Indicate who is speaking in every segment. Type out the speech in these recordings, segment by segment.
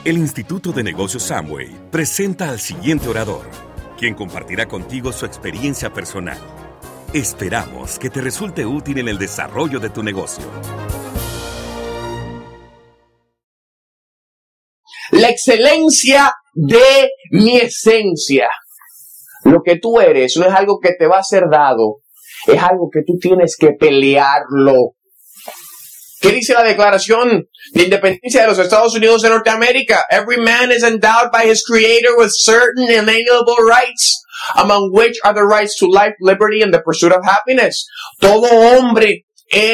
Speaker 1: El Instituto de Negocios Samway presenta al siguiente orador, quien compartirá contigo su experiencia personal. Esperamos que te resulte útil en el desarrollo de tu negocio.
Speaker 2: La excelencia de mi esencia. Lo que tú eres no es algo que te va a ser dado, es algo que tú tienes que pelearlo. ¿Qué dice la Declaración de Independencia de los Estados Unidos de Norteamérica? Every man is endowed by his creator with certain inalienable rights, among which are the rights to life, liberty, and the pursuit of happiness. Todo hombre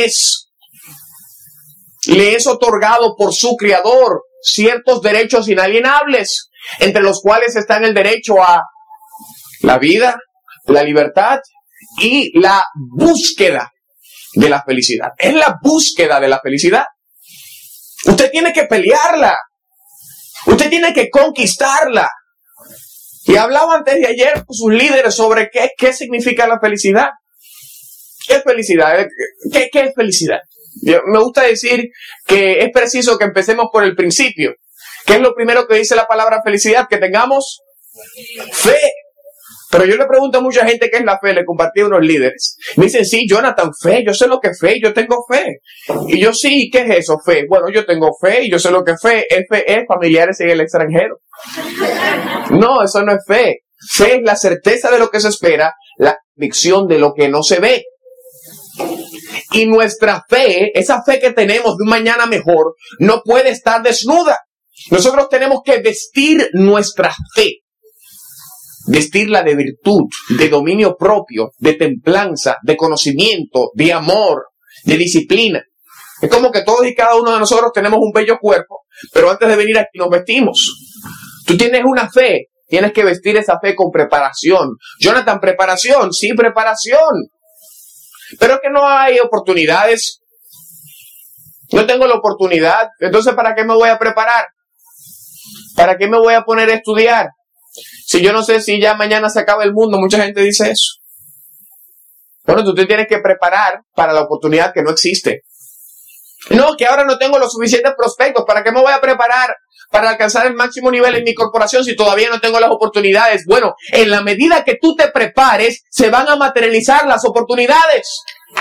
Speaker 2: le es otorgado por su creador ciertos derechos inalienables, entre los cuales están el derecho a la vida, la libertad y la búsqueda de la felicidad. Es la búsqueda de la felicidad. Usted tiene que pelearla. Usted tiene que conquistarla. Y hablaba antes de ayer con sus líderes sobre qué significa la felicidad. ¿Qué es felicidad? ¿Qué es felicidad? Me gusta decir que es preciso que empecemos por el principio. ¿Qué es lo primero que dice la palabra felicidad? Que tengamos fe. Pero yo le pregunto a mucha gente qué es la fe, le compartí a unos líderes. Me dicen, sí, Jonathan, fe, yo sé lo que es fe, yo tengo fe. Y yo, sí, ¿qué es eso, fe? Bueno, yo tengo fe y yo sé lo que es fe. Fe es familiares en el extranjero. No, eso no es fe. Fe es la certeza de lo que se espera, la convicción de lo que no se ve. Y nuestra fe, esa fe que tenemos de un mañana mejor, no puede estar desnuda. Nosotros tenemos que vestir nuestra fe. Vestirla de virtud, de dominio propio, de templanza, de conocimiento, de amor, de disciplina. Es como que todos y cada uno de nosotros tenemos un bello cuerpo, pero antes de venir aquí nos vestimos. Tú tienes una fe, tienes que vestir esa fe con preparación. Jonathan, ¿preparación? Sí, preparación. Pero es que no hay oportunidades. No tengo la oportunidad. Entonces, ¿para qué me voy a preparar? ¿Para qué me voy a poner a estudiar? Si yo no sé si ya mañana se acaba el mundo, mucha gente dice eso. Bueno, tú te tienes que preparar para la oportunidad que no existe. No, que ahora no tengo los suficientes prospectos. ¿Para qué me voy a preparar para alcanzar el máximo nivel en mi corporación si todavía no tengo las oportunidades? Bueno, en la medida que tú te prepares, se van a materializar las oportunidades.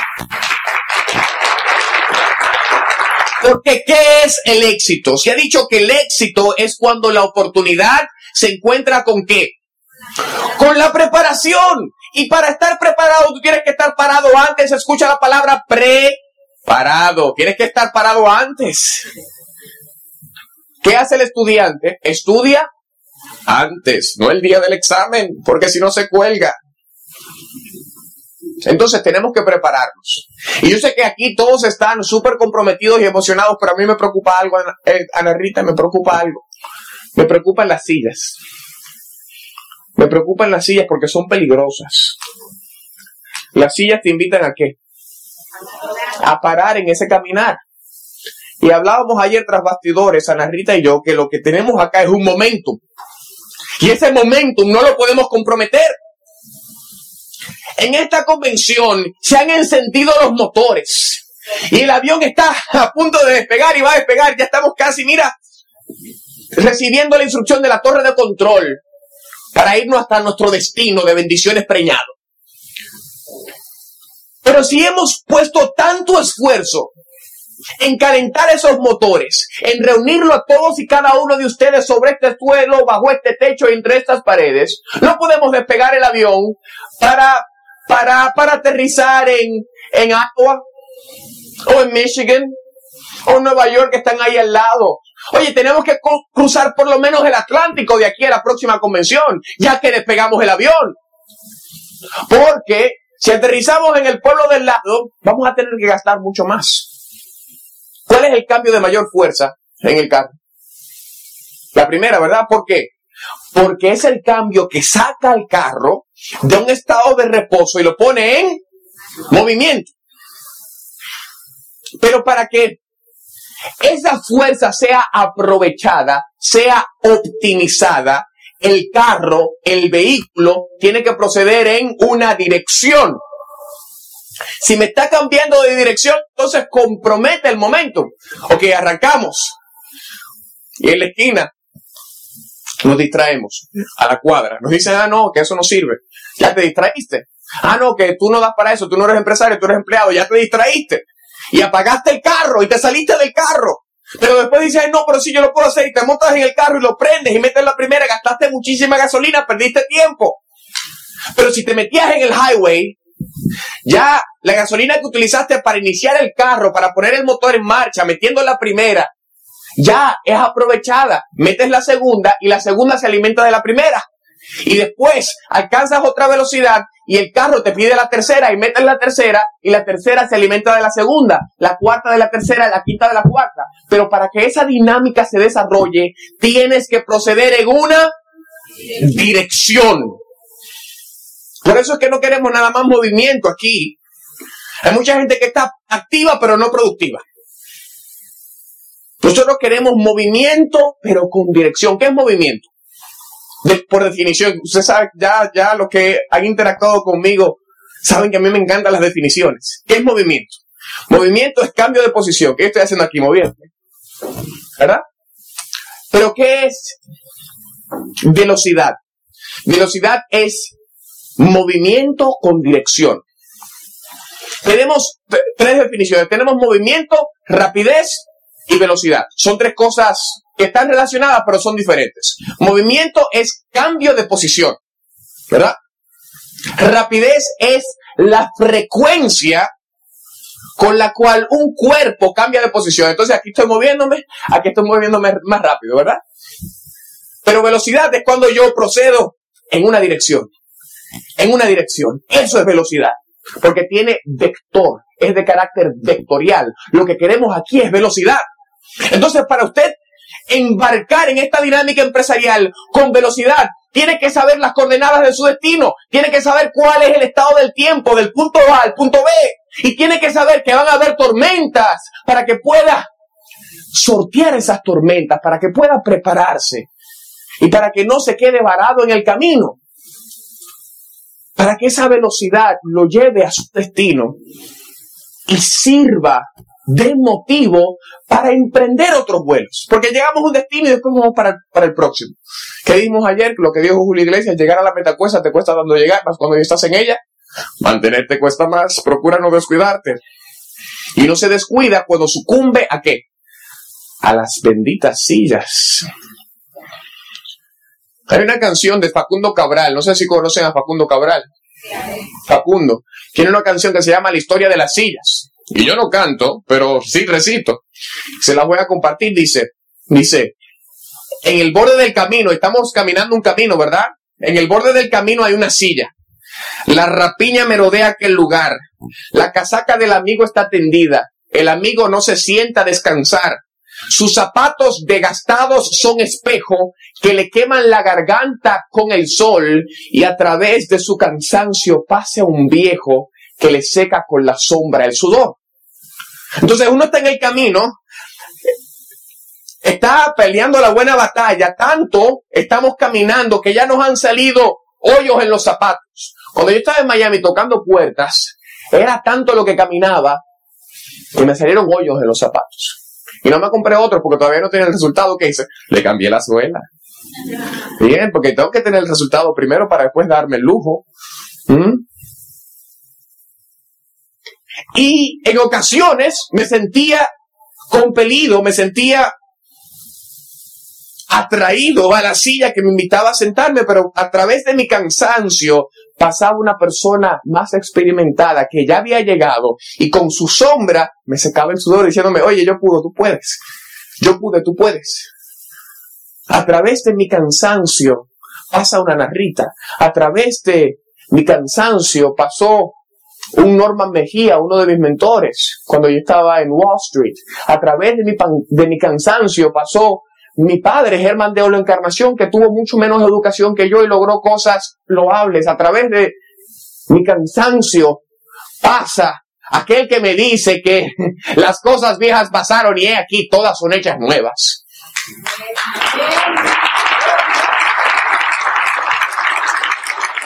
Speaker 2: Porque, ¿qué es el éxito? Se ha dicho que el éxito es cuando la oportunidad se encuentra ¿con qué? Con la preparación. Y para estar preparado, tú tienes que estar parado antes. Escucha la palabra preparado. Tienes que estar parado antes. ¿Qué hace el estudiante? Estudia antes, no el día del examen, porque si no se cuelga. Entonces tenemos que prepararnos. Y yo sé que aquí todos están súper comprometidos y emocionados, pero a mí me preocupa algo, Ana Rita, me preocupa algo. Me preocupan las sillas. Me preocupan las sillas porque son peligrosas. Las sillas te invitan ¿a qué? A parar en ese caminar. Y hablábamos ayer tras bastidores, Ana Rita y yo, que lo que tenemos acá es un momentum. Y ese momentum no lo podemos comprometer. En esta convención se han encendido los motores. Y el avión está a punto de despegar y va a despegar. Ya estamos casi, mira, recibiendo la instrucción de la torre de control para irnos hasta nuestro destino de bendiciones preñado. Pero si hemos puesto tanto esfuerzo en calentar esos motores, en reunirlo a todos y cada uno de ustedes sobre este suelo, bajo este techo, entre estas paredes, no podemos despegar el avión para aterrizar en Iowa o en Michigan o en Nueva York, que están ahí al lado. Oye, tenemos que cruzar por lo menos el Atlántico de aquí a la próxima convención, ya que despegamos el avión. Porque si aterrizamos en el pueblo del lado, vamos a tener que gastar mucho más. ¿Cuál es el cambio de mayor fuerza en el carro? La primera, ¿verdad? ¿Por qué? Porque es el cambio que saca al carro de un estado de reposo y lo pone en movimiento. Pero para que esa fuerza sea aprovechada, sea optimizada, el carro, el vehículo, tiene que proceder en una dirección. Si me está cambiando de dirección, entonces compromete el momento. Ok, arrancamos. Y en la esquina nos distraemos a la cuadra. Nos dicen, no, que eso no sirve. Ya te distraíste. No, que tú no das para eso, tú no eres empresario, tú eres empleado, ya te distraíste. Y apagaste el carro y te saliste del carro. Pero después dices, no, pero sí yo lo puedo hacer. Y te montas en el carro y lo prendes y metes la primera, gastaste muchísima gasolina, perdiste tiempo. Pero si te metías en el highway, ya la gasolina que utilizaste para iniciar el carro, para poner el motor en marcha, metiendo la primera, ya es aprovechada. Metes la segunda y la segunda se alimenta de la primera. Y después alcanzas otra velocidad y el carro te pide la tercera y metes la tercera y la tercera se alimenta de la segunda, la cuarta de la tercera y la quinta de la cuarta. Pero para que esa dinámica se desarrolle, tienes que proceder en una dirección. Por eso es que no queremos nada más movimiento aquí. Hay mucha gente que está activa pero no productiva. Nosotros queremos movimiento pero con dirección. ¿Qué es movimiento? Por definición, usted sabe, ya los que han interactuado conmigo saben que a mí me encantan las definiciones. ¿Qué es movimiento? Movimiento es cambio de posición. ¿Qué estoy haciendo aquí? Moviendo, ¿verdad? Pero ¿qué es velocidad? Velocidad es movimiento con dirección. Tenemos tres definiciones. Tenemos movimiento, rapidez y velocidad. Son tres cosas que están relacionadas, pero son diferentes. Movimiento es cambio de posición, ¿verdad? Rapidez es la frecuencia con la cual un cuerpo cambia de posición. Entonces aquí estoy moviéndome más rápido, ¿verdad? Pero velocidad es cuando yo procedo en una dirección. En una dirección. Eso es velocidad. Porque tiene vector. Es de carácter vectorial. Lo que queremos aquí es velocidad. Entonces, para usted embarcar en esta dinámica empresarial con velocidad, tiene que saber las coordenadas de su destino, tiene que saber cuál es el estado del tiempo, del punto A al punto B, y tiene que saber que van a haber tormentas para que pueda sortear esas tormentas, para que pueda prepararse y para que no se quede varado en el camino, para que esa velocidad lo lleve a su destino y sirva de motivo para emprender otros vuelos. Porque llegamos a un destino y después vamos para el próximo. ¿Qué dijimos ayer? Lo que dijo Julio Iglesias, llegar a la meta cuesta, te cuesta dando llegar, más cuando ya estás en ella. Mantenerte cuesta más, procura no descuidarte. Y no se descuida cuando sucumbe ¿a qué? A las benditas sillas. Hay una canción de Facundo Cabral, no sé si conocen a Facundo Cabral. Facundo tiene una canción que se llama La historia de las sillas. Y yo no canto, pero sí recito. Se la voy a compartir. Dice, en el borde del camino, estamos caminando un camino, ¿verdad? En el borde del camino hay una silla. La rapiña merodea aquel lugar. La casaca del amigo está tendida. El amigo no se sienta a descansar. Sus zapatos desgastados son espejo que le queman la garganta con el sol y a través de su cansancio pasa un viejo que le seca con la sombra el sudor. Entonces uno está en el camino, está peleando la buena batalla, tanto estamos caminando que ya nos han salido hoyos en los zapatos. Cuando yo estaba en Miami tocando puertas, era tanto lo que caminaba que me salieron hoyos en los zapatos. Y no me compré otros porque todavía no tenía el resultado que hice. Le cambié la suela. Bien, porque tengo que tener el resultado primero para después darme el lujo. Y en ocasiones me sentía compelido, me sentía atraído a la silla que me invitaba a sentarme, pero a través de mi cansancio pasaba una persona más experimentada que ya había llegado y con su sombra me secaba el sudor diciéndome, oye, yo puedo, tú puedes. Yo pude, tú puedes. A través de mi cansancio pasa una Narrita. A través de mi cansancio pasó un Norman Mejía, uno de mis mentores, cuando yo estaba en Wall Street. A través de mi cansancio pasó mi padre, Germán de Olo Encarnación, que tuvo mucho menos educación que yo y logró cosas loables. A través de mi cansancio pasa aquel que me dice que las cosas viejas pasaron y he aquí, todas son hechas nuevas.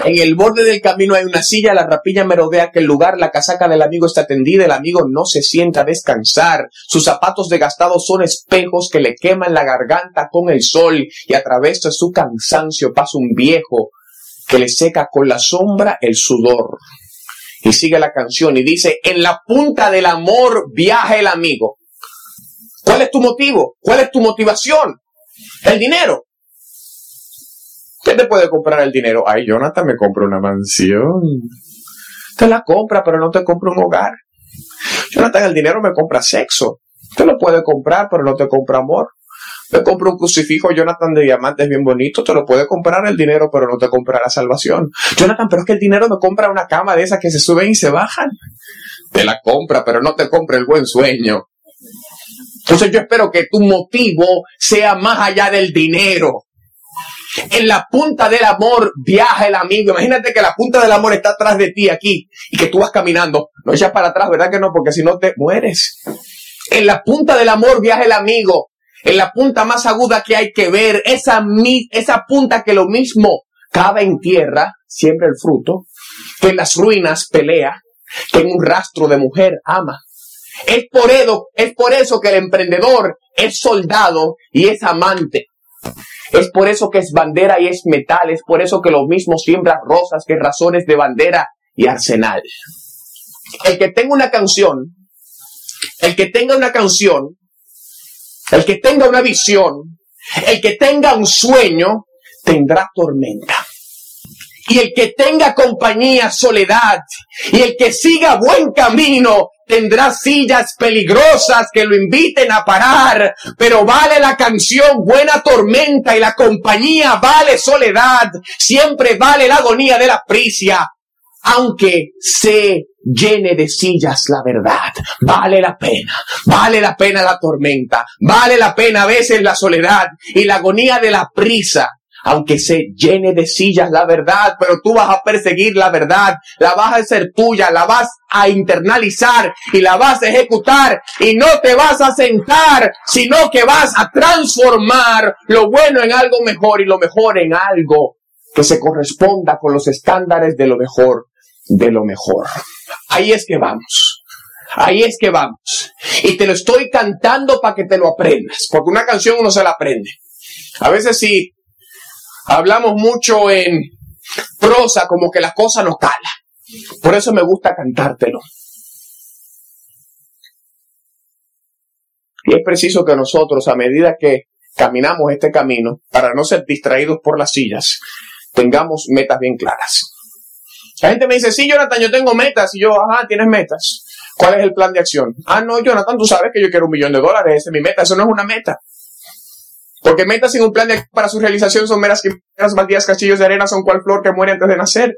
Speaker 2: En el borde del camino hay una silla, la rapiña merodea aquel lugar, la casaca del amigo está tendida, el amigo no se sienta a descansar. Sus zapatos desgastados son espejos que le queman la garganta con el sol y a través de su cansancio pasa un viejo que le seca con la sombra el sudor. Y sigue la canción y dice, en la punta del amor viaja el amigo. ¿Cuál es tu motivo? ¿Cuál es tu motivación? El dinero. ¿Qué te puede comprar el dinero? Ay, Jonathan, me compra una mansión. Te la compra, pero no te compra un hogar. Jonathan, el dinero me compra sexo. Te lo puede comprar, pero no te compra amor. Me compra un crucifijo, Jonathan, de diamantes bien bonito. Te lo puede comprar el dinero, pero no te compra la salvación. Jonathan, pero es que el dinero me compra una cama de esas que se suben y se bajan. Te la compra, pero no te compra el buen sueño. Entonces yo espero que tu motivo sea más allá del dinero. En la punta del amor viaja el amigo. Imagínate que la punta del amor está atrás de ti aquí y que tú vas caminando. No echas para atrás, ¿verdad que no? Porque si no te mueres. En la punta del amor viaja el amigo. En la punta más aguda que hay que ver. Esa punta que lo mismo cava en tierra, siembra el fruto, que en las ruinas pelea, que en un rastro de mujer ama. Es por eso que el emprendedor es soldado y es amante. Es por eso que es bandera y es metal. Es por eso que lo mismo siembra rosas que razones de bandera y arsenal. El que tenga una canción, el que tenga una visión, el que tenga un sueño, tendrá tormenta. Y el que tenga compañía, soledad. Y el que siga buen camino, tendrá sillas peligrosas que lo inviten a parar. Pero vale la canción, buena tormenta, y la compañía vale soledad. Siempre vale la agonía de la prisia. Aunque se llene de sillas la verdad, vale la pena la tormenta, vale la pena a veces la soledad y la agonía de la prisa. Aunque se llene de sillas la verdad, pero tú vas a perseguir la verdad, la vas a hacer tuya, la vas a internalizar y la vas a ejecutar y no te vas a sentar, sino que vas a transformar lo bueno en algo mejor y lo mejor en algo que se corresponda con los estándares de lo mejor, de lo mejor. Ahí es que vamos. Y te lo estoy cantando para que te lo aprendas, porque una canción uno se la aprende. A veces sí. Hablamos mucho en prosa, como que la cosa no cala. Por eso me gusta cantártelo. Y es preciso que nosotros, a medida que caminamos este camino, para no ser distraídos por las sillas, tengamos metas bien claras. La gente me dice, sí, Jonathan, yo tengo metas. Y yo, ajá, ¿tienes metas? ¿Cuál es el plan de acción? Ah, no, Jonathan, tú sabes que yo quiero $1 millón. Esa es mi meta. Eso no es una meta. Porque metas sin un plan para su realización son meras quimeras, baldías, castillos de arena, son cual flor que muere antes de nacer.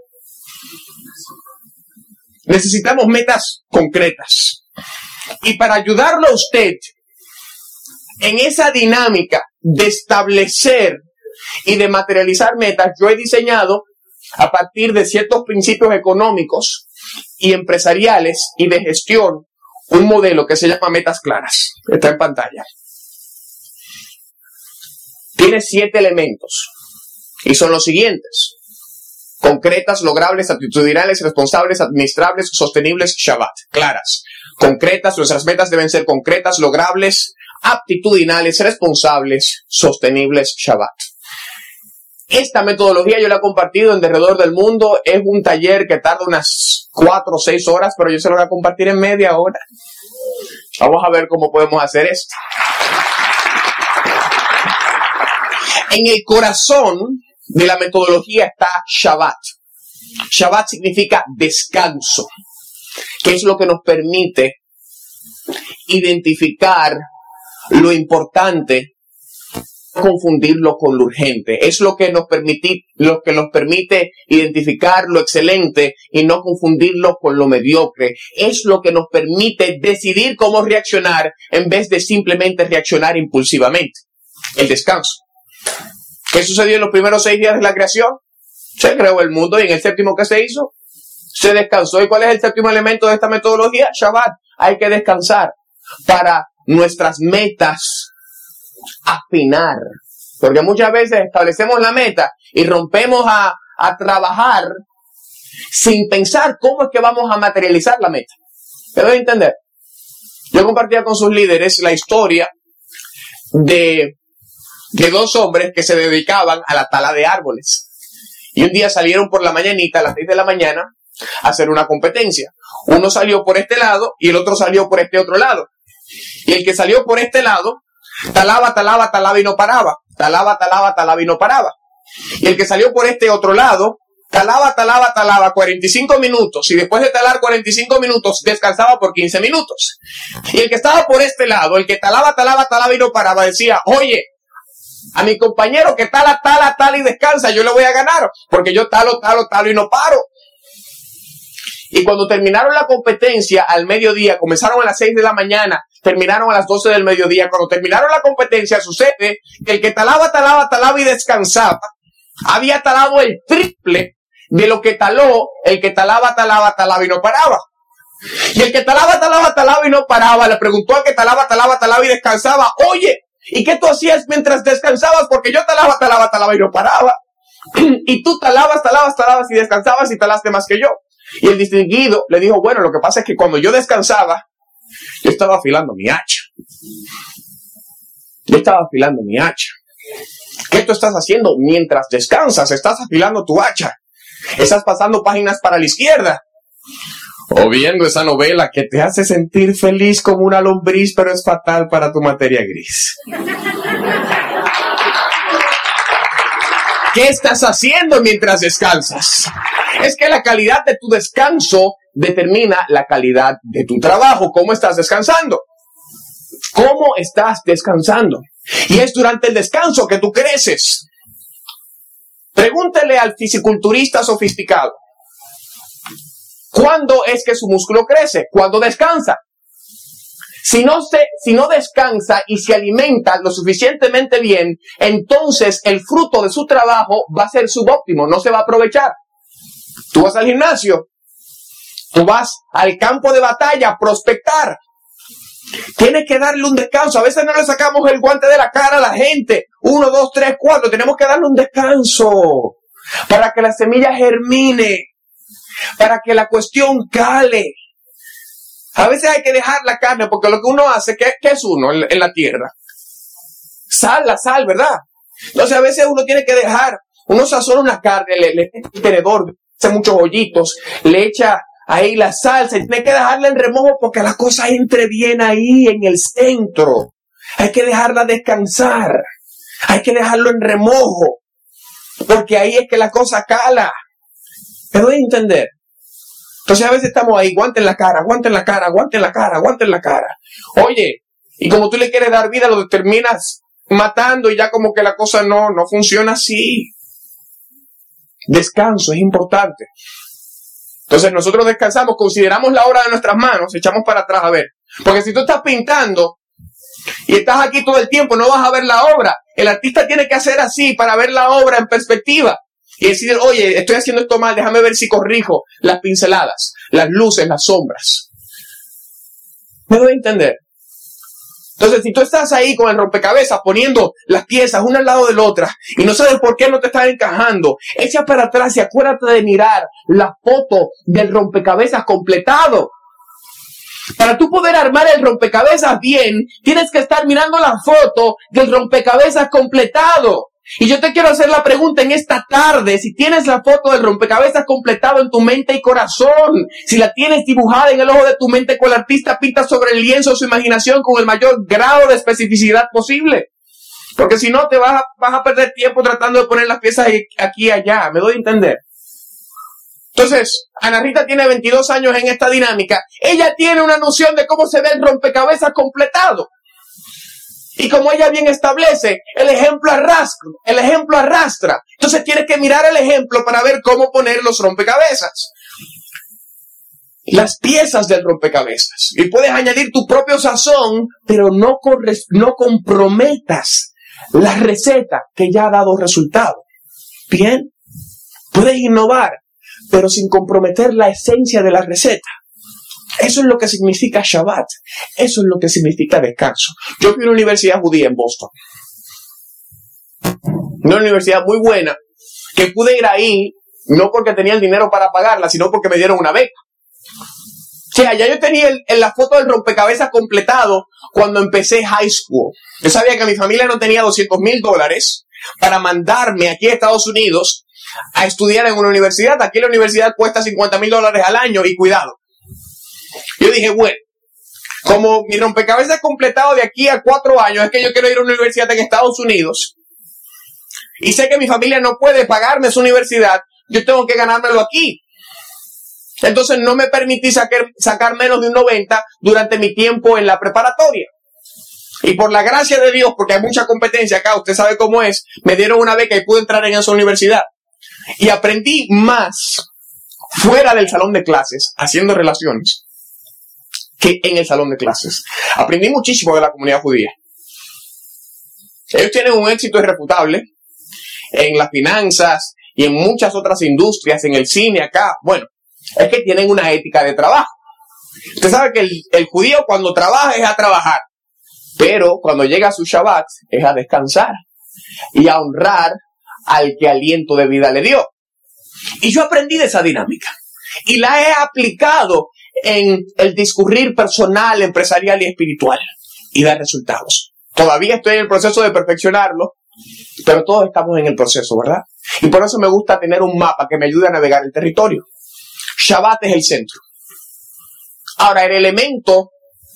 Speaker 2: Necesitamos metas concretas. Y para ayudarlo a usted en esa dinámica de establecer y de materializar metas, yo he diseñado a partir de ciertos principios económicos y empresariales y de gestión un modelo que se llama Metas Claras. Está en pantalla. Tiene 7 elementos y son los siguientes: concretas, logrables, actitudinales, responsables, administrables, sostenibles, Shabbat. Claras, concretas, nuestras metas deben ser concretas, logrables, aptitudinales, responsables, sostenibles, Shabbat. Esta metodología yo la he compartido en alrededor del mundo. Es un taller que tarda unas 4 o 6 horas, pero yo se lo voy a compartir en media hora. Vamos a ver cómo podemos hacer esto. En el corazón de la metodología está Shabbat. Shabbat significa descanso, que es lo que nos permite identificar lo importante, confundirlo con lo urgente. Es lo que nos permite identificar lo excelente y no confundirlo con lo mediocre. Es lo que nos permite decidir cómo reaccionar en vez de simplemente reaccionar impulsivamente. El descanso. ¿Qué sucedió en los primeros 6 días de la creación? Se creó el mundo y en el séptimo, ¿qué se hizo? Se descansó. ¿Y cuál es el séptimo elemento de esta metodología? Shabbat. Hay que descansar para nuestras metas afinar. Porque muchas veces establecemos la meta y rompemos a a trabajar sin pensar cómo es que vamos a materializar la meta. ¿Me doy a entender? Yo compartía con sus líderes la historia de dos hombres que se dedicaban a la tala de árboles. Y un día salieron por la mañanita, a las 6 de la mañana, a hacer una competencia. Uno salió por este lado y el otro salió por este otro lado. Y el que salió por este lado, talaba y no paraba. Talaba y no paraba. Y el que salió por este otro lado, talaba 45 minutos. Y después de talar 45 minutos, descansaba por 15 minutos. Y el que estaba por este lado, el que talaba y no paraba, decía, oye, a mi compañero que tala y descansa, yo le voy a ganar, porque yo talo y no paro. Y cuando terminaron la competencia al mediodía, comenzaron a las 6 de la mañana, terminaron a las 12 del mediodía. Cuando terminaron la competencia, sucede que el que talaba y descansaba, había talado el triple de lo que taló el que talaba y no paraba. Y el que talaba y no paraba, le preguntó al que talaba y descansaba, oye, ¿y qué tú hacías mientras descansabas? Porque yo talaba y no paraba. Y tú talabas y descansabas y talaste más que yo. Y el distinguido le dijo, bueno, lo que pasa es que cuando yo descansaba, yo estaba afilando mi hacha. ¿Qué tú estás haciendo mientras descansas? Estás afilando tu hacha. Estás pasando páginas para la izquierda. O viendo esa novela que te hace sentir feliz como una lombriz, pero es fatal para tu materia gris. ¿Qué estás haciendo mientras descansas? Es que la calidad de tu descanso determina la calidad de tu trabajo. ¿Cómo estás descansando? ¿Cómo estás descansando? Y es durante el descanso que tú creces. Pregúntele al fisiculturista sofisticado. ¿Cuándo es que su músculo crece? Cuando descansa. Si no descansa y se alimenta lo suficientemente bien, entonces el fruto de su trabajo va a ser subóptimo, no se va a aprovechar. Tú vas al gimnasio, tú vas al campo de batalla a prospectar. Tienes que darle un descanso. A veces no le sacamos el guante de la cara a la gente. 1, 2, 3, 4. Tenemos que darle un descanso para que la semilla germine, para que la cuestión cale. A veces hay que dejar la carne, porque lo que uno hace, ¿qué es uno en la tierra? La sal, ¿verdad? Entonces a veces uno tiene que dejar, uno sazona una carne, le echa el tenedor, hace muchos hoyitos, le echa ahí la salsa, y tiene que dejarla en remojo porque la cosa entre bien ahí en el centro. Hay que dejarla descansar, hay que dejarlo en remojo, porque ahí es que la cosa cala. ¿Me doy a entender? Entonces a veces estamos ahí, guante en la cara. Oye, y como tú le quieres dar vida, lo terminas matando y ya como que la cosa no funciona así. Descanso es importante. Entonces nosotros descansamos, consideramos la obra de nuestras manos, echamos para atrás a ver. Porque si tú estás pintando y estás aquí todo el tiempo, no vas a ver la obra. El artista tiene que hacer así para ver la obra en perspectiva. Y decir, oye, estoy haciendo esto mal, déjame ver si corrijo las pinceladas, las luces, las sombras. ¿Me doy a entender? Entonces, si tú estás ahí con el rompecabezas poniendo las piezas una al lado de la otra y no sabes por qué no te están encajando, echa para atrás y acuérdate de mirar la foto del rompecabezas completado. Para tú poder armar el rompecabezas bien, tienes que estar mirando la foto del rompecabezas completado. Y yo te quiero hacer la pregunta en esta tarde, si tienes la foto del rompecabezas completado en tu mente y corazón, si la tienes dibujada en el ojo de tu mente, con el artista pinta sobre el lienzo su imaginación con el mayor grado de especificidad posible. Porque si no, te vas a perder tiempo tratando de poner las piezas aquí y allá. ¿Me doy a entender? Entonces, Ana Rita tiene 22 años en esta dinámica. Ella tiene una noción de cómo se ve el rompecabezas completado. Y como ella bien establece, el ejemplo arrastra. Entonces tienes que mirar el ejemplo para ver cómo poner los rompecabezas. Las piezas del rompecabezas. Y puedes añadir tu propio sazón, pero no comprometas la receta que ya ha dado resultado. Bien, puedes innovar, pero sin comprometer la esencia de la receta. Eso es lo que significa Shabbat. Eso es lo que significa descanso. Yo fui a una universidad judía en Boston. Una universidad muy buena, que pude ir ahí no porque tenía el dinero para pagarla, sino porque me dieron una beca. O sea, ya yo tenía la foto del rompecabezas completado cuando empecé high school. Yo sabía que mi familia no tenía $200,000 para mandarme aquí a Estados Unidos a estudiar en una universidad. Aquí la universidad cuesta $50,000 al año y cuidado. Yo dije, bueno, como mi rompecabezas completado de aquí a 4 años es que yo quiero ir a una universidad en Estados Unidos y sé que mi familia no puede pagarme su universidad, yo tengo que ganármelo aquí. Entonces no me permití sacar menos de un 90 durante mi tiempo en la preparatoria. Y por la gracia de Dios, porque hay mucha competencia acá, usted sabe cómo es, me dieron una beca y pude entrar en esa universidad. Y aprendí más fuera del salón de clases, haciendo relaciones, que en el salón de clases. Aprendí muchísimo de la comunidad judía. Ellos tienen un éxito irrefutable en las finanzas y en muchas otras industrias, en el cine acá. Bueno, es que tienen una ética de trabajo. Usted sabe que el judío cuando trabaja es a trabajar, pero cuando llega a su Shabbat es a descansar y a honrar al que aliento de vida le dio. Y yo aprendí de esa dinámica y la he aplicado en el discurrir personal, empresarial y espiritual y da resultados. Todavía estoy en el proceso de perfeccionarlo, pero todos estamos en el proceso, ¿verdad? Y por eso me gusta tener un mapa que me ayude a navegar el territorio. Shabbat es el centro. Ahora, el elemento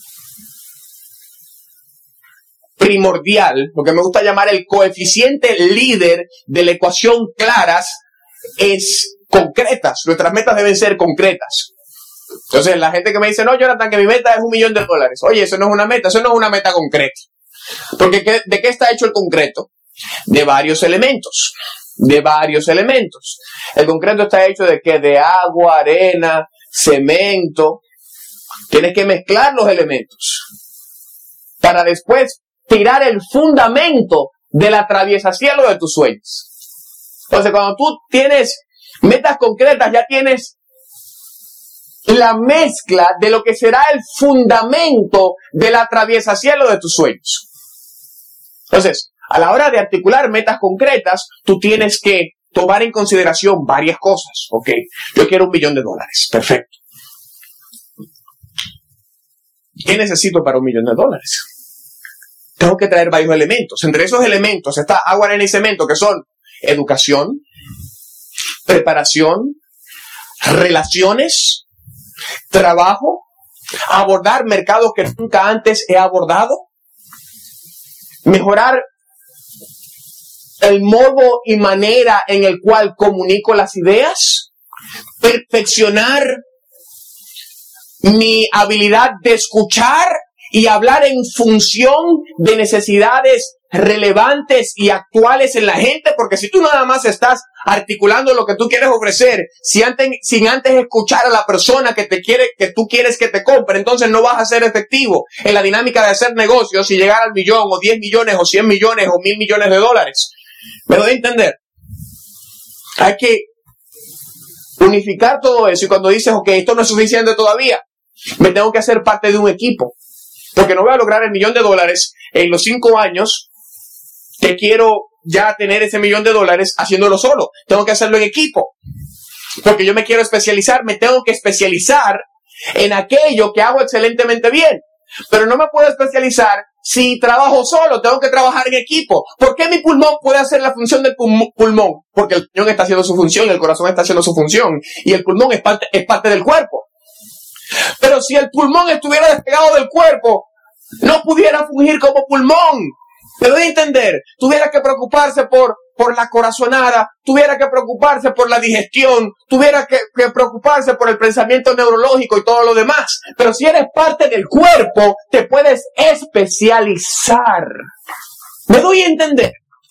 Speaker 2: primordial, lo que me gusta llamar el coeficiente líder de la ecuación claras, es concretas. Nuestras metas deben ser concretas. Entonces, la gente que me dice, no, Jonathan, que mi meta es $1,000,000. Oye, eso no es una meta, eso no es una meta concreta. Porque ¿de qué está hecho el concreto? De varios elementos. De varios elementos. El concreto está hecho de ¿qué? De agua, arena, cemento. Tienes que mezclar los elementos para después tirar el fundamento del atraviesacielo de tus sueños. Entonces, cuando tú tienes metas concretas, ya tienes la mezcla de lo que será el fundamento del atraviesacielo de tus sueños. Entonces, a la hora de articular metas concretas, tú tienes que tomar en consideración varias cosas. Ok, yo quiero $1,000,000. Perfecto. ¿Qué necesito para $1,000,000? Tengo que traer varios elementos. Entre esos elementos está agua, arena y cemento, que son educación, preparación, relaciones, trabajo, abordar mercados que nunca antes he abordado, mejorar el modo y manera en el cual comunico las ideas, perfeccionar mi habilidad de escuchar y hablar en función de necesidades relevantes y actuales en la gente, porque si tú nada más estás articulando lo que tú quieres ofrecer, sin antes escuchar a la persona que tú quieres que te compre, entonces no vas a ser efectivo en la dinámica de hacer negocios y llegar al $1,000,000 o 10 millones o 100 millones o 1,000 millones de dólares. ¿Me doy a entender? Hay que unificar todo eso y cuando dices, ok, esto no es suficiente todavía, me tengo que hacer parte de un equipo, porque no voy a lograr el $1,000,000 en los 5 años que quiero ya tener ese $1,000,000 haciéndolo solo. Tengo que hacerlo en equipo, porque yo me quiero especializar, me tengo que especializar en aquello que hago excelentemente bien, pero no me puedo especializar si trabajo solo, tengo que trabajar en equipo. ¿Por qué mi pulmón puede hacer la función del pulmón? Porque el riñón está haciendo su función, el corazón está haciendo su función y el pulmón es parte del cuerpo. Pero si el pulmón estuviera despegado del cuerpo, no pudiera fungir como pulmón. ¿Me doy a entender? Tuviera que preocuparse por la corazonada, tuviera que preocuparse por la digestión, tuviera que preocuparse por el pensamiento neurológico y todo lo demás. Pero si eres parte del cuerpo, te puedes especializar. ¿Me doy a entender?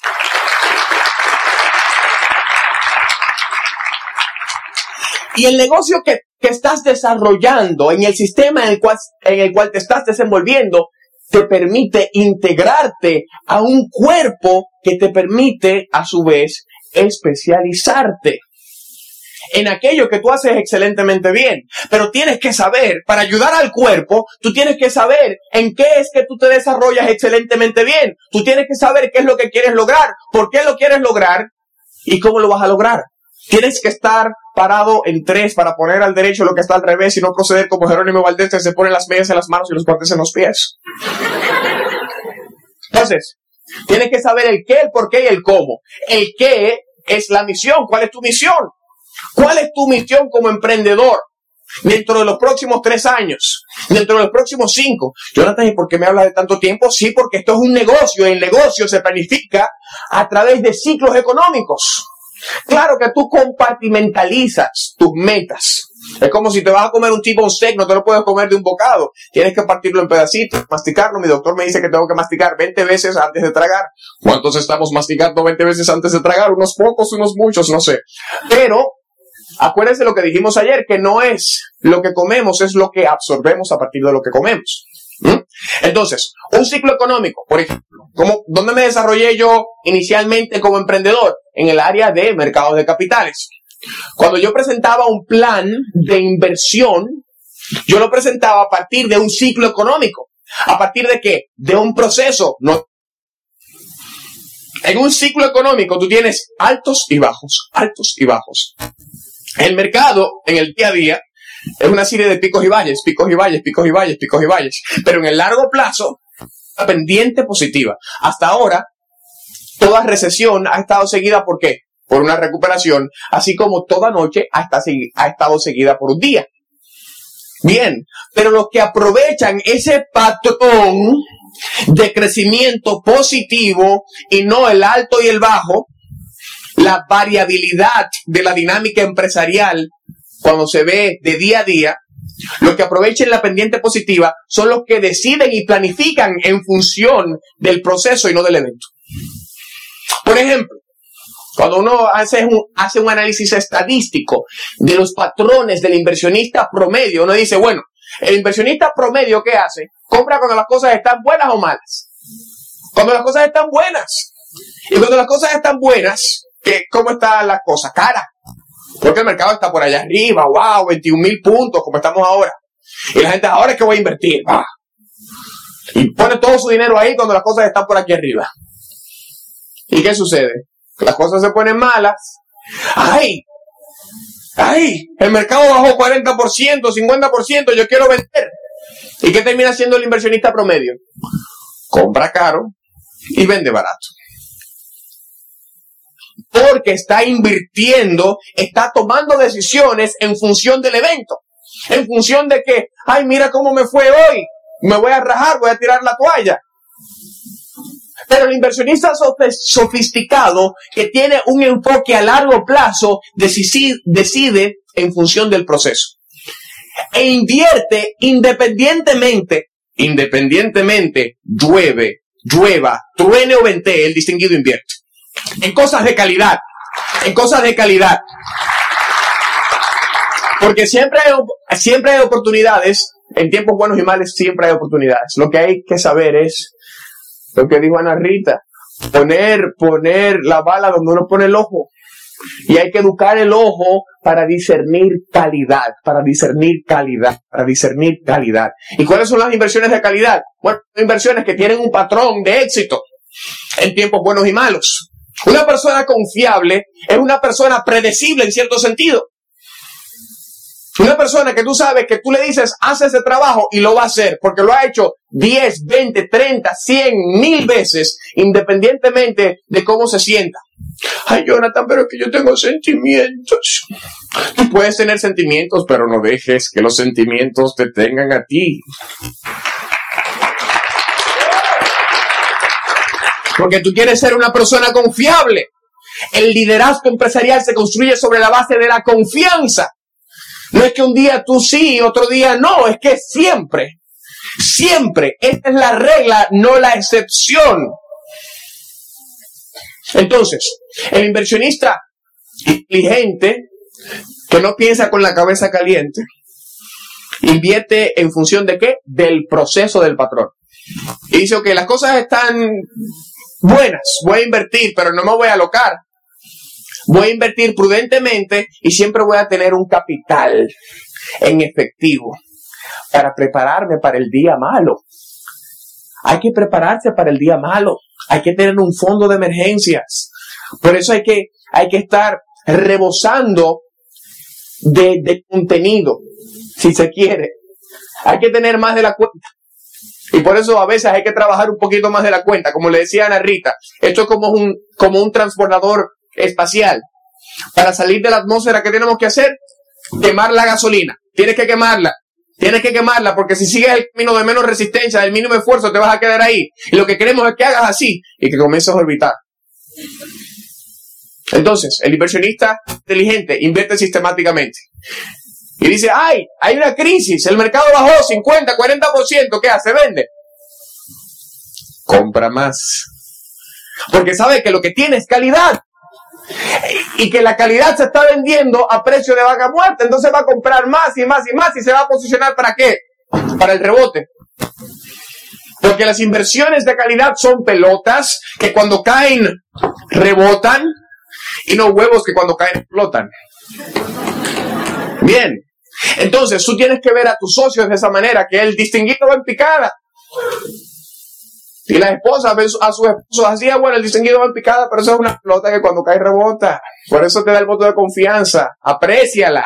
Speaker 2: Y el negocio que estás desarrollando, en el sistema en el cual te estás desenvolviendo, te permite integrarte a un cuerpo que te permite, a su vez, especializarte en aquello que tú haces excelentemente bien. Pero tienes que saber, para ayudar al cuerpo, tú tienes que saber en qué es que tú te desarrollas excelentemente bien. Tú tienes que saber qué es lo que quieres lograr, por qué lo quieres lograr y cómo lo vas a lograr. Tienes que estar parado en 3 para poner al derecho lo que está al revés y no proceder como Jerónimo Valdés, que se pone las medias en las manos y los guantes en los pies. Entonces, tienes que saber el qué, el por qué y el cómo. El qué es la misión. ¿Cuál es tu misión? ¿Cuál es tu misión como emprendedor? Dentro de los próximos 3 años, dentro de los próximos 5. Jonathan, ¿y por qué me hablas de tanto tiempo? Sí, porque esto es un negocio y el negocio se planifica a través de ciclos económicos. Claro que tú compartimentalizas tus metas. Es como si te vas a comer un tipo steak, no te lo puedes comer de un bocado. Tienes que partirlo en pedacitos, masticarlo. Mi doctor me dice que tengo que masticar 20 veces antes de tragar. ¿Cuántos estamos masticando 20 veces antes de tragar? Unos pocos, unos muchos, no sé. Pero acuérdense lo que dijimos ayer, que no es lo que comemos, es lo que absorbemos a partir de lo que comemos. Entonces, un ciclo económico, por ejemplo, ¿dónde me desarrollé yo inicialmente como emprendedor? En el área de mercados de capitales. Cuando yo presentaba un plan de inversión, yo lo presentaba a partir de un ciclo económico. ¿A partir de qué? De un proceso. No. En un ciclo económico tú tienes altos y bajos, altos y bajos. El mercado, en el día a día, es una serie de picos y valles, picos y valles, picos y valles, picos y valles. Pero en el largo plazo, una pendiente positiva. Hasta ahora, toda recesión ha estado seguida ¿por qué? Por una recuperación, así como toda noche ha estado seguida por un día. Bien, pero los que aprovechan ese patrón de crecimiento positivo y no el alto y el bajo, la variabilidad de la dinámica empresarial cuando se ve de día a día, los que aprovechen la pendiente positiva son los que deciden y planifican en función del proceso y no del evento. Por ejemplo, cuando uno hace un análisis estadístico de los patrones del inversionista promedio, uno dice, bueno, el inversionista promedio, ¿qué hace? Compra cuando las cosas están buenas o malas. Cuando las cosas están buenas. Y cuando las cosas están buenas, ¿cómo está la cosa? Cara. Porque el mercado está por allá arriba, wow, 21,000 puntos, como estamos ahora. Y la gente, ahora es que voy a invertir. Y pone todo su dinero ahí cuando las cosas están por aquí arriba. ¿Y qué sucede? Las cosas se ponen malas. ¡Ay! El mercado bajó 40%, 50%, yo quiero vender. ¿Y qué termina haciendo el inversionista promedio? Compra caro y vende barato. Porque está invirtiendo, está tomando decisiones en función del evento. En función de que, ay, mira cómo me fue hoy. Me voy a rajar, voy a tirar la toalla. Pero el inversionista sofisticado que tiene un enfoque a largo plazo decide en función del proceso. E invierte independientemente, llueva, truene o ventee, el distinguido invierte. En cosas de calidad. Porque siempre hay oportunidades. En tiempos buenos y malos siempre hay oportunidades. Lo que hay que saber es lo que dijo Ana Rita, poner la bala donde uno pone el ojo. Y hay que educar el ojo para discernir calidad. ¿Y cuáles son las inversiones de calidad? Bueno, inversiones que tienen un patrón de éxito en tiempos buenos y malos. Una persona confiable es una persona predecible en cierto sentido. Una persona que tú sabes que tú le dices, haz ese trabajo y lo va a hacer, porque lo ha hecho 10, 20, 30, 100, 1000 veces, independientemente de cómo se sienta. Ay, Jonathan, pero es que yo tengo sentimientos. Tú puedes tener sentimientos, pero no dejes que los sentimientos te tengan a ti. Porque tú quieres ser una persona confiable. El liderazgo empresarial se construye sobre la base de la confianza. No es que un día tú sí y otro día no, es que siempre. Esta es la regla, no la excepción. Entonces, el inversionista inteligente, que no piensa con la cabeza caliente, invierte en función de ¿qué? Del proceso del patrón. Y dice, ok, las cosas están buenas, voy a invertir, pero no me voy a alocar. Voy a invertir prudentemente y siempre voy a tener un capital en efectivo para prepararme para el día malo. Hay que prepararse para el día malo. Hay que tener un fondo de emergencias. Por eso hay que estar rebosando de contenido, si se quiere. Hay que tener más de la cuenta. Y por eso a veces hay que trabajar un poquito más de la cuenta. Como le decía Ana Rita, esto es como un transbordador espacial. Para salir de la atmósfera, ¿qué tenemos que hacer? Quemar la gasolina. Tienes que quemarla porque si sigues el camino de menos resistencia, del mínimo esfuerzo, te vas a quedar ahí. Y lo que queremos es que hagas así y que comiences a orbitar. Entonces, el inversionista inteligente invierte sistemáticamente. Y dice, hay una crisis, el mercado bajó 50, 40%, ¿qué hace? Vende. Compra más. Porque sabe que lo que tiene es calidad. Y que la calidad se está vendiendo a precio de vaca muerta. Entonces va a comprar más y más y más y se va a posicionar ¿para qué? Para el rebote. Porque las inversiones de calidad son pelotas que cuando caen rebotan y no huevos que cuando caen explotan. Bien. Entonces tú tienes que ver a tus socios de esa manera, que el distinguido va en picada. Y la esposa ve a su esposo así, bueno, el distinguido va en picada, pero eso es una pelota que cuando cae rebota. Por eso te da el voto de confianza. Apréciala.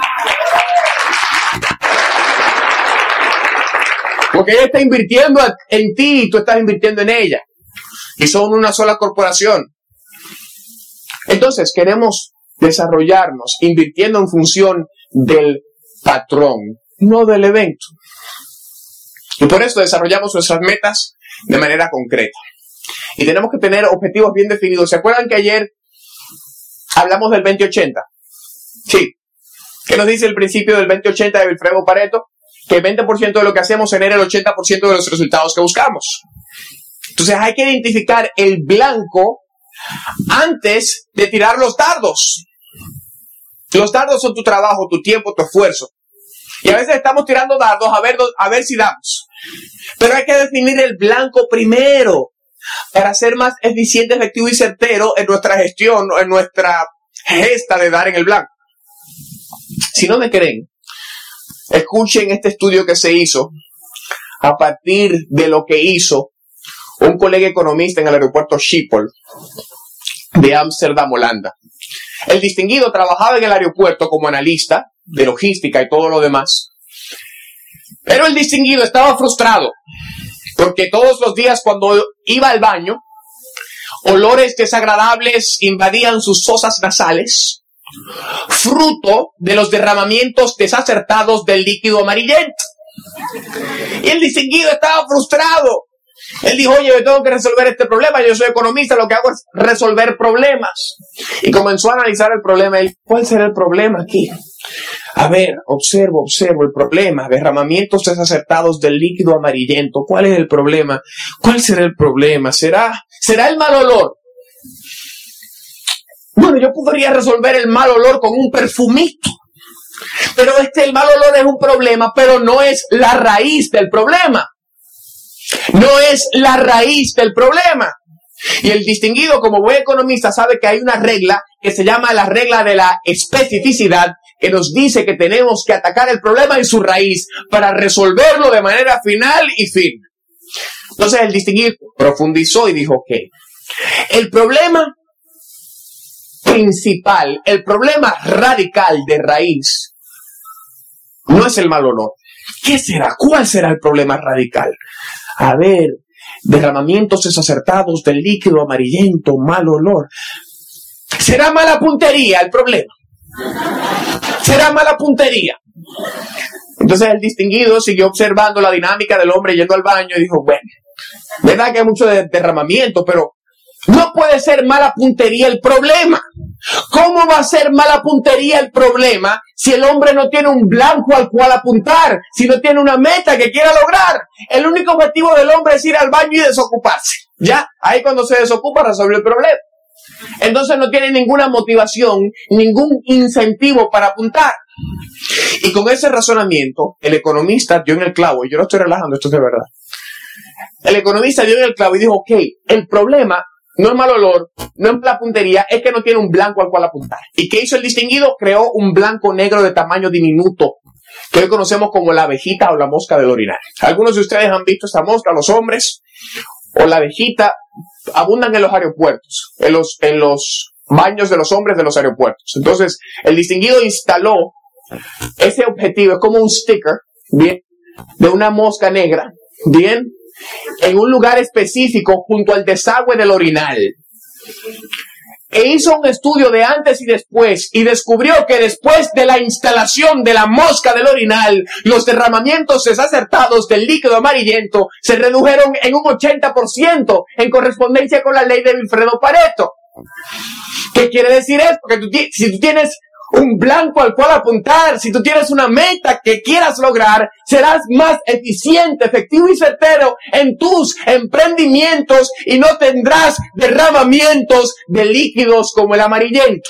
Speaker 2: Porque ella está invirtiendo en ti y tú estás invirtiendo en ella. Y son una sola corporación. Entonces queremos desarrollarnos invirtiendo en función del patrón, no del evento. Y por eso desarrollamos nuestras metas de manera concreta. Y tenemos que tener objetivos bien definidos. ¿Se acuerdan que ayer hablamos del 20-80? Sí. ¿Qué nos dice el principio del 20-80 de Vilfredo Pareto? Que el 20% de lo que hacemos genera el 80% de los resultados que buscamos. Entonces hay que identificar el blanco antes de tirar los dardos. Los dardos son tu trabajo, tu tiempo, tu esfuerzo. Y a veces estamos tirando dardos a ver si damos. Pero hay que definir el blanco primero para ser más eficiente, efectivo y certero en nuestra gestión, en nuestra gesta de dar en el blanco. Si no me creen, escuchen este estudio que se hizo a partir de lo que hizo un colega economista en el aeropuerto Schiphol de Ámsterdam, Holanda. El distinguido trabajaba en el aeropuerto como analista de logística y todo lo demás. Pero el distinguido estaba frustrado porque todos los días cuando iba al baño, olores desagradables invadían sus fosas nasales, fruto de los derramamientos desacertados del líquido amarillento. Y el distinguido estaba frustrado. Él dijo, oye, yo tengo que resolver este problema, yo soy economista, lo que hago es resolver problemas. Y comenzó a analizar el problema. Y, ¿cuál será el problema aquí? A ver, observo el problema. Derramamientos desacertados del líquido amarillento. ¿Cuál es el problema? ¿Cuál será el problema? ¿Será el mal olor? Bueno, yo podría resolver el mal olor con un perfumito. Pero el mal olor es un problema, pero no es la raíz del problema. No es la raíz del problema. Y el distinguido, como buen economista, sabe que hay una regla que se llama la regla de la especificidad, que nos dice que tenemos que atacar el problema en su raíz para resolverlo de manera final y fin. Entonces el distinguido profundizó y dijo, ok, el problema principal, el problema radical de raíz, no es el mal olor. ¿Qué será? ¿Cuál será el problema radical? A ver, derramamientos desacertados del líquido amarillento, mal olor. ¿Será mala puntería el problema? ¿Será mala puntería? Entonces el distinguido siguió observando la dinámica del hombre yendo al baño y dijo, bueno, verdad que hay mucho derramamiento, pero no puede ser mala puntería el problema. ¿Cómo va a ser mala puntería el problema si el hombre no tiene un blanco al cual apuntar, si no tiene una meta que quiera lograr? El único objetivo del hombre es ir al baño y desocuparse. Ya, ahí cuando se desocupa resuelve el problema. Entonces no tiene ninguna motivación, ningún incentivo para apuntar. Y con ese razonamiento, el economista dio en el clavo, y yo no estoy relajando, esto es de verdad. El economista dio en el clavo y dijo, ok, el problema no es mal olor, no es la puntería, es que no tiene un blanco al cual apuntar. ¿Y qué hizo el distinguido? Creó un blanco negro de tamaño diminuto, que hoy conocemos como la abejita o la mosca del orinal. Algunos de ustedes han visto esta mosca, los hombres, o la abejita, abundan en los aeropuertos, en los baños de los hombres de los aeropuertos. Entonces, el distinguido instaló ese objetivo, es como un sticker, bien, de una mosca negra, bien, en un lugar específico junto al desagüe del orinal. E hizo un estudio de antes y después y descubrió que después de la instalación de la mosca del orinal, los derramamientos desacertados del líquido amarillento se redujeron en un 80% en correspondencia con la ley de Vilfredo Pareto. ¿Qué quiere decir esto? Que si tú tienes un blanco al cual apuntar, si tú tienes una meta que quieras lograr, serás más eficiente, efectivo y certero en tus emprendimientos y no tendrás derramamientos de líquidos como el amarillento.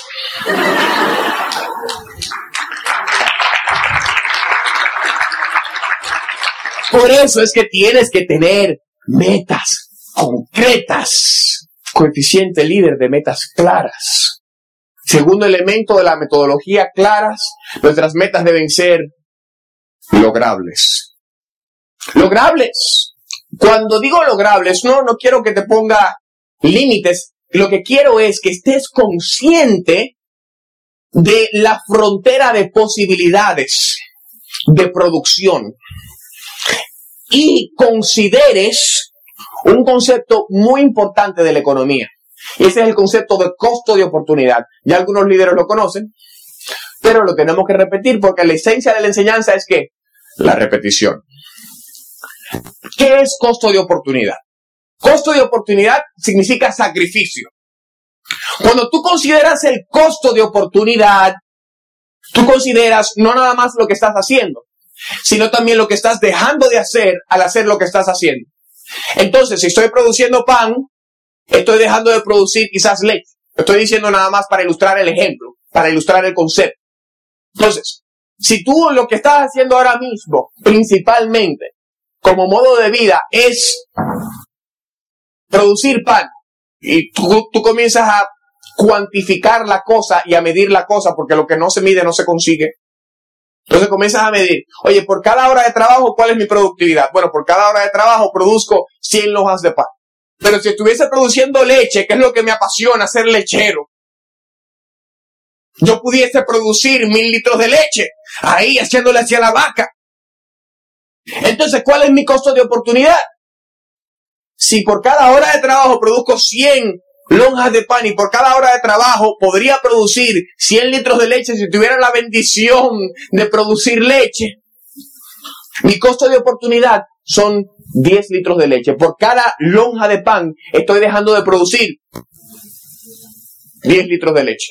Speaker 2: Por eso es que tienes que tener metas concretas. Coeficiente líder de metas claras. Segundo elemento de la metodología claras, nuestras metas deben ser logrables. Logrables. Cuando digo logrables, no quiero que te ponga límites. Lo que quiero es que estés consciente de la frontera de posibilidades de producción y consideres un concepto muy importante de la economía. Y ese es el concepto de costo de oportunidad. Ya algunos líderes lo conocen, pero lo tenemos que repetir porque la esencia de la enseñanza es que la repetición. ¿Qué es costo de oportunidad? Costo de oportunidad significa sacrificio. Cuando tú consideras el costo de oportunidad, tú consideras no nada más lo que estás haciendo, sino también lo que estás dejando de hacer al hacer lo que estás haciendo. Entonces, si estoy produciendo pan, estoy dejando de producir quizás leche. Estoy diciendo nada más para ilustrar el ejemplo, para ilustrar el concepto. Entonces, si tú lo que estás haciendo ahora mismo, principalmente, como modo de vida, es producir pan, y tú comienzas a cuantificar la cosa y a medir la cosa, porque lo que no se mide no se consigue. Entonces comienzas a medir, oye, por cada hora de trabajo, ¿cuál es mi productividad? Bueno, por cada hora de trabajo produzco 100 lonjas de pan. Pero si estuviese produciendo leche, que es lo que me apasiona, ser lechero, yo pudiese producir 1000 litros de leche, ahí haciéndole hacia la vaca. Entonces, ¿cuál es mi costo de oportunidad? Si por cada hora de trabajo produzco 100 lonjas de pan y por cada hora de trabajo podría producir 100 litros de leche si tuviera la bendición de producir leche, mi costo de oportunidad son 10 litros de leche. Por cada lonja de pan estoy dejando de producir 10 litros de leche.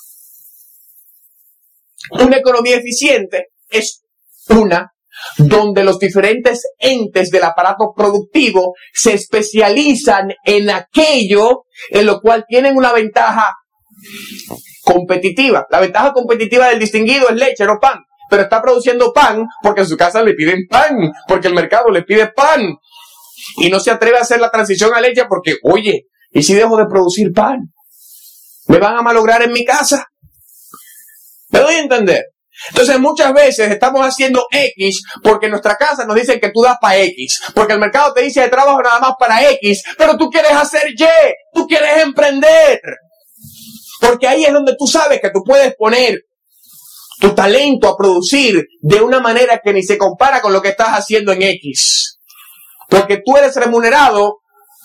Speaker 2: Una economía eficiente es una donde los diferentes entes del aparato productivo se especializan en aquello en lo cual tienen una ventaja competitiva. La ventaja competitiva del distinguido es leche, no pan. Pero está produciendo pan porque en su casa le piden pan, porque el mercado le pide pan. Y no se atreve a hacer la transición a leche porque, oye, ¿y si dejo de producir pan? ¿Me van a malograr en mi casa? ¿Me doy a entender? Entonces muchas veces estamos haciendo X porque en nuestra casa nos dicen que tú das para X, porque el mercado te dice de trabajo nada más para X, pero tú quieres hacer Y, tú quieres emprender. Porque ahí es donde tú sabes que tú puedes poner tu talento a producir de una manera que ni se compara con lo que estás haciendo en X. Porque tú eres remunerado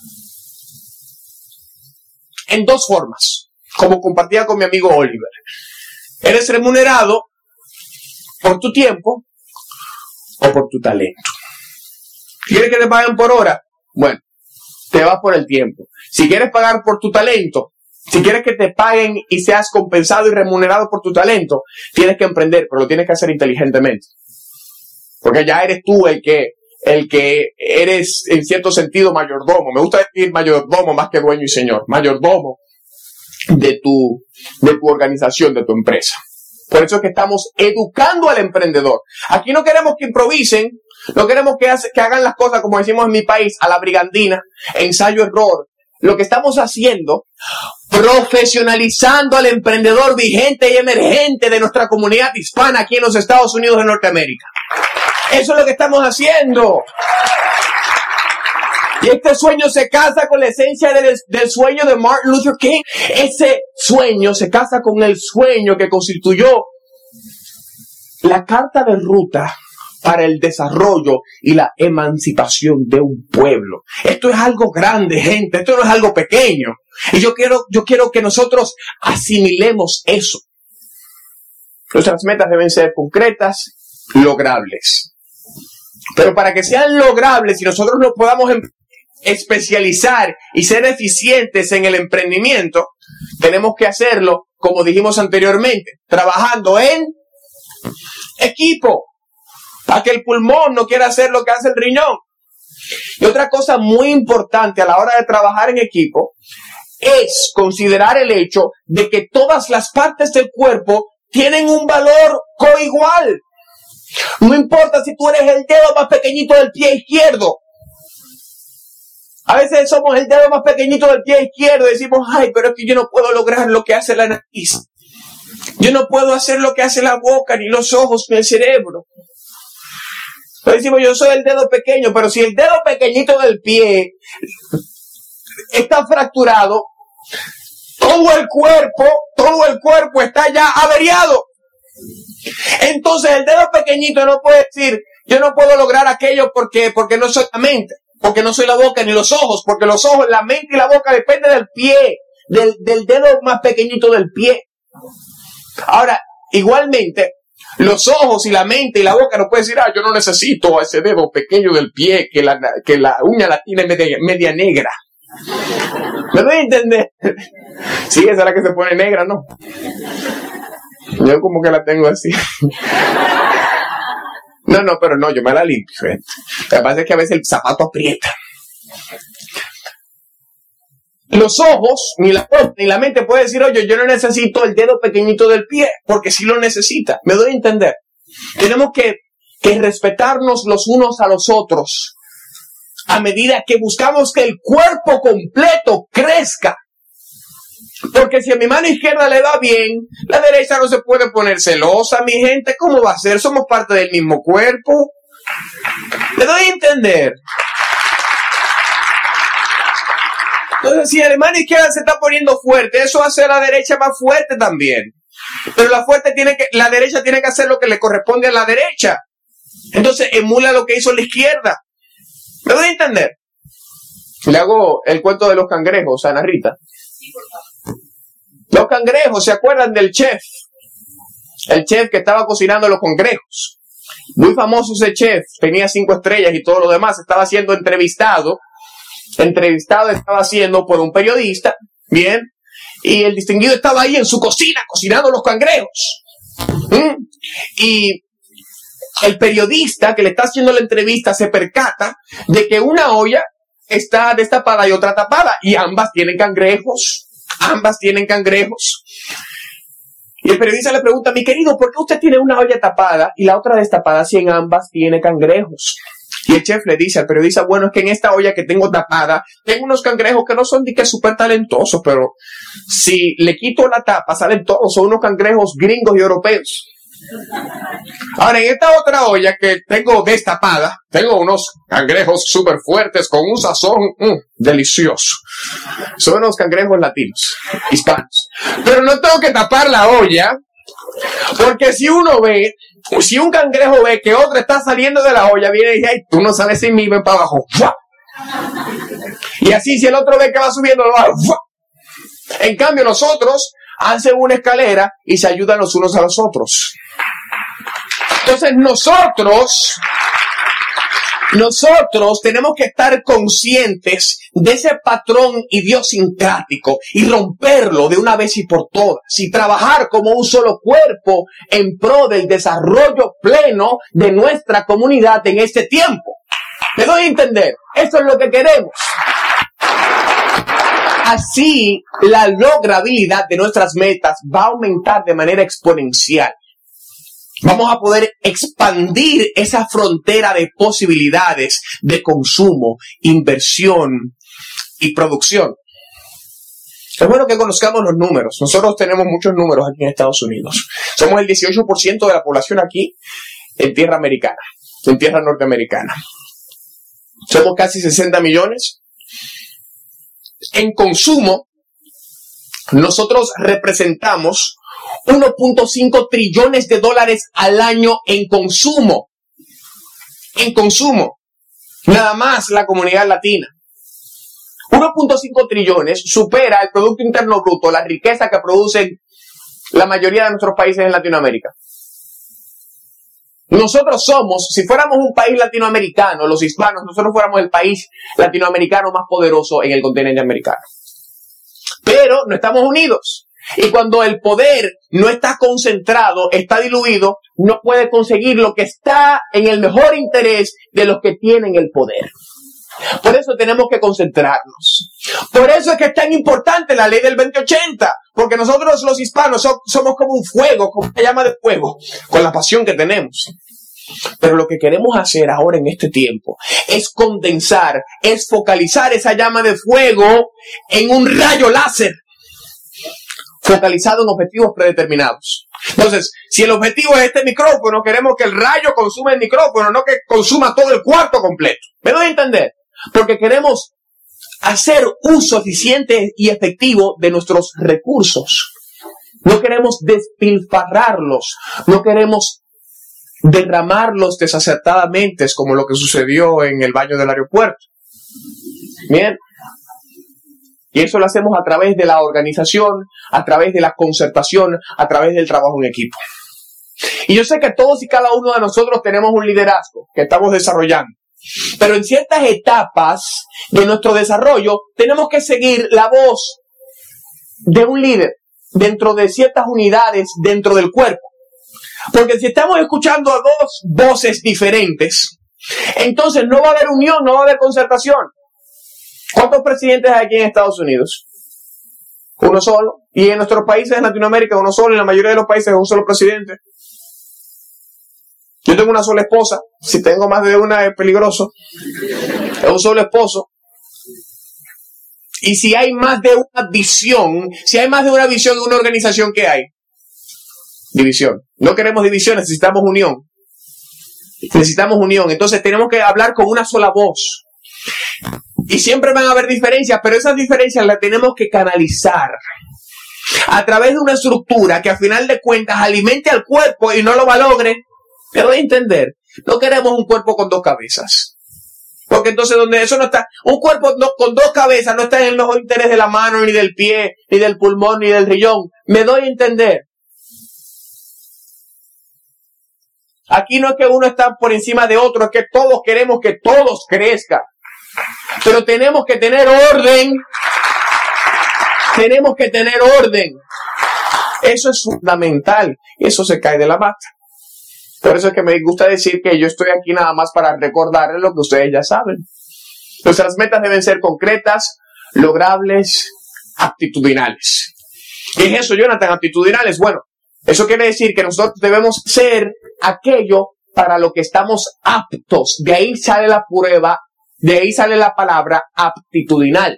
Speaker 2: en dos formas, como compartía con mi amigo Oliver. Eres remunerado por tu tiempo o por tu talento. ¿Quieres que te paguen por hora? Bueno, te vas por el tiempo. Si quieres pagar por tu talento, si quieres que te paguen y seas compensado y remunerado por tu talento, tienes que emprender, pero lo tienes que hacer inteligentemente. Porque ya eres tú el que eres en cierto sentido mayordomo. Me gusta decir mayordomo más que dueño y señor. Mayordomo de tu organización, de tu empresa. Por eso es que estamos educando al emprendedor. Aquí no queremos que improvisen, no queremos que hagan las cosas como decimos en mi país, a la brigandina, ensayo-error. Lo que estamos haciendo, profesionalizando al emprendedor vigente y emergente de nuestra comunidad hispana aquí en los Estados Unidos de Norteamérica. Eso es lo que estamos haciendo. Y este sueño se casa con la esencia del sueño de Martin Luther King. Ese sueño se casa con el sueño que constituyó la carta de ruta para el desarrollo y la emancipación de un pueblo. Esto es algo grande, gente. Esto no es algo pequeño. Y yo quiero que nosotros asimilemos eso. Nuestras metas deben ser concretas, logrables. Pero para que sean logrables y nosotros nos podamos especializar y ser eficientes en el emprendimiento, tenemos que hacerlo, como dijimos anteriormente, trabajando en equipo, para que el pulmón no quiera hacer lo que hace el riñón. Y otra cosa muy importante a la hora de trabajar en equipo es considerar el hecho de que todas las partes del cuerpo tienen un valor coigual. No importa si tú eres el dedo más pequeñito del pie izquierdo. A veces somos el dedo más pequeñito del pie izquierdo y decimos, ay, pero es que yo no puedo lograr lo que hace la nariz. Yo no puedo hacer lo que hace la boca, ni los ojos, ni el cerebro. Entonces decimos, yo soy el dedo pequeño, pero si el dedo pequeñito del pie está fracturado, todo el cuerpo está ya averiado. Entonces el dedo pequeñito no puede decir, yo no puedo lograr aquello porque no soy la mente, porque no soy la boca ni los ojos, porque los ojos, la mente y la boca dependen del pie, del dedo más pequeñito del pie. Ahora, igualmente, los ojos y la mente y la boca no pueden decir, yo no necesito a ese dedo pequeño del pie que la uña la tiene media negra. ¿Me doy a entender? Sí, esa es la que se pone negra, ¿no? Yo como que la tengo así. No, pero no, yo me la limpio. Lo que pasa es que a veces el zapato aprieta. Los ojos, ni la mente puede decir, oye, yo no necesito el dedo pequeñito del pie, porque sí lo necesita. ¿Me doy a entender? Tenemos que respetarnos los unos a los otros a medida que buscamos que el cuerpo completo crezca. Porque si a mi mano izquierda le va bien, la derecha no se puede poner celosa, mi gente. ¿Cómo va a ser? Somos parte del mismo cuerpo. ¿Me doy a entender? Entonces, si la mano izquierda se está poniendo fuerte, eso hace a la derecha más fuerte también. Pero la derecha tiene que hacer lo que le corresponde a la derecha. Entonces, emula lo que hizo la izquierda. ¿Me doy a entender? Le hago el cuento de los cangrejos, Ana Rita.
Speaker 3: Sí, por favor.
Speaker 2: Los cangrejos, ¿se acuerdan del chef? El chef que estaba cocinando los cangrejos. Muy famoso ese chef, tenía 5 estrellas y todo lo demás. Estaba siendo entrevistado estaba siendo por un periodista, bien, y el distinguido estaba ahí en su cocina cocinando los cangrejos. Y el periodista que le está haciendo la entrevista se percata de que una olla está destapada y otra tapada, y ambas tienen cangrejos. Y el periodista le pregunta, mi querido, ¿por qué usted tiene una olla tapada y la otra destapada si en ambas tiene cangrejos? Y el chef le dice al periodista, bueno, es que en esta olla que tengo tapada, tengo unos cangrejos que no son de que súper talentosos, pero si le quito la tapa, salen todos, son unos cangrejos gringos y europeos. Ahora, en esta otra olla que tengo destapada, tengo unos cangrejos súper fuertes con un sazón delicioso. Son unos cangrejos latinos, hispanos. Pero no tengo que tapar la olla, porque si un cangrejo ve que otro está saliendo de la olla, viene y dice, ay, tú no sales sin mí, ven para abajo. ¡Fua! Y así, si el otro ve que va subiendo, lo va. ¡Fua! En cambio, los otros hacen una escalera y se ayudan los unos a los otros. Entonces, nosotros tenemos que estar conscientes de ese patrón idiosincrático y romperlo de una vez y por todas y trabajar como un solo cuerpo en pro del desarrollo pleno de nuestra comunidad en este tiempo. ¿Me doy a entender? Eso es lo que queremos. Así, la lograbilidad de nuestras metas va a aumentar de manera exponencial. Vamos a poder expandir esa frontera de posibilidades de consumo, inversión y producción. Es bueno que conozcamos los números. Nosotros tenemos muchos números aquí en Estados Unidos. Somos el 18% de la población aquí en tierra americana, en tierra norteamericana. somos casi 60 millones. En consumo, nosotros representamos 1.5 trillones de dólares al año en consumo. En consumo. Nada más la comunidad latina. 1.5 trillones supera el Producto Interno Bruto, la riqueza que producen la mayoría de nuestros países en Latinoamérica. Nosotros somos, si fuéramos un país latinoamericano, los hispanos, nosotros fuéramos el país latinoamericano más poderoso en el continente americano. Pero no estamos unidos. Y cuando el poder no está concentrado, está diluido, no puede conseguir lo que está en el mejor interés de los que tienen el poder. Por eso tenemos que concentrarnos. Por eso es que es tan importante la ley del 2080. Porque nosotros los hispanos somos como un fuego, como una llama de fuego, con la pasión que tenemos. Pero lo que queremos hacer ahora en este tiempo es condensar, es focalizar esa llama de fuego en un rayo láser, focalizado en objetivos predeterminados. Entonces, si el objetivo es este micrófono, queremos que el rayo consuma el micrófono, no que consuma todo el cuarto completo. ¿Me doy a entender? Porque queremos hacer uso eficiente y efectivo de nuestros recursos. No queremos despilfarrarlos, no queremos derramarlos desacertadamente, como lo que sucedió en el baño del aeropuerto. Bien. Y eso lo hacemos a través de la organización, a través de la concertación, a través del trabajo en equipo. Y yo sé que todos y cada uno de nosotros tenemos un liderazgo que estamos desarrollando. Pero en ciertas etapas de nuestro desarrollo tenemos que seguir la voz de un líder dentro de ciertas unidades dentro del cuerpo. Porque si estamos escuchando a dos voces diferentes, entonces no va a haber unión, no va a haber concertación. ¿Cuántos presidentes hay aquí en Estados Unidos? Uno solo. Y en nuestros países en Latinoamérica, uno solo. En la mayoría de los países, un solo presidente. Yo tengo una sola esposa. Si tengo más de una es peligroso. Es un solo esposo. Y si hay más de una visión, de una organización, ¿qué hay? División. No queremos división, necesitamos unión. Necesitamos unión. Entonces tenemos que hablar con una sola voz. Y siempre van a haber diferencias, pero esas diferencias las tenemos que canalizar a través de una estructura que a final de cuentas alimente al cuerpo y no lo malogre. Pero de entender, no queremos un cuerpo con dos cabezas. Porque entonces donde eso no está, un cuerpo con dos cabezas no está en el mejor interés de la mano, ni del pie, ni del pulmón, ni del riñón. Me doy a entender. Aquí no es que uno está por encima de otro, es que todos queremos que todos crezcan. Pero tenemos que tener orden. Tenemos que tener orden. Eso es fundamental. Eso se cae de la mata. Por eso es que me gusta decir que yo estoy aquí nada más para recordarles lo que ustedes ya saben. Nuestras metas deben ser concretas, logrables, aptitudinales. ¿Qué es eso, Jonathan? Aptitudinales. Bueno, eso quiere decir que nosotros debemos ser aquello para lo que estamos aptos. De ahí sale la prueba. De ahí sale la palabra aptitudinal.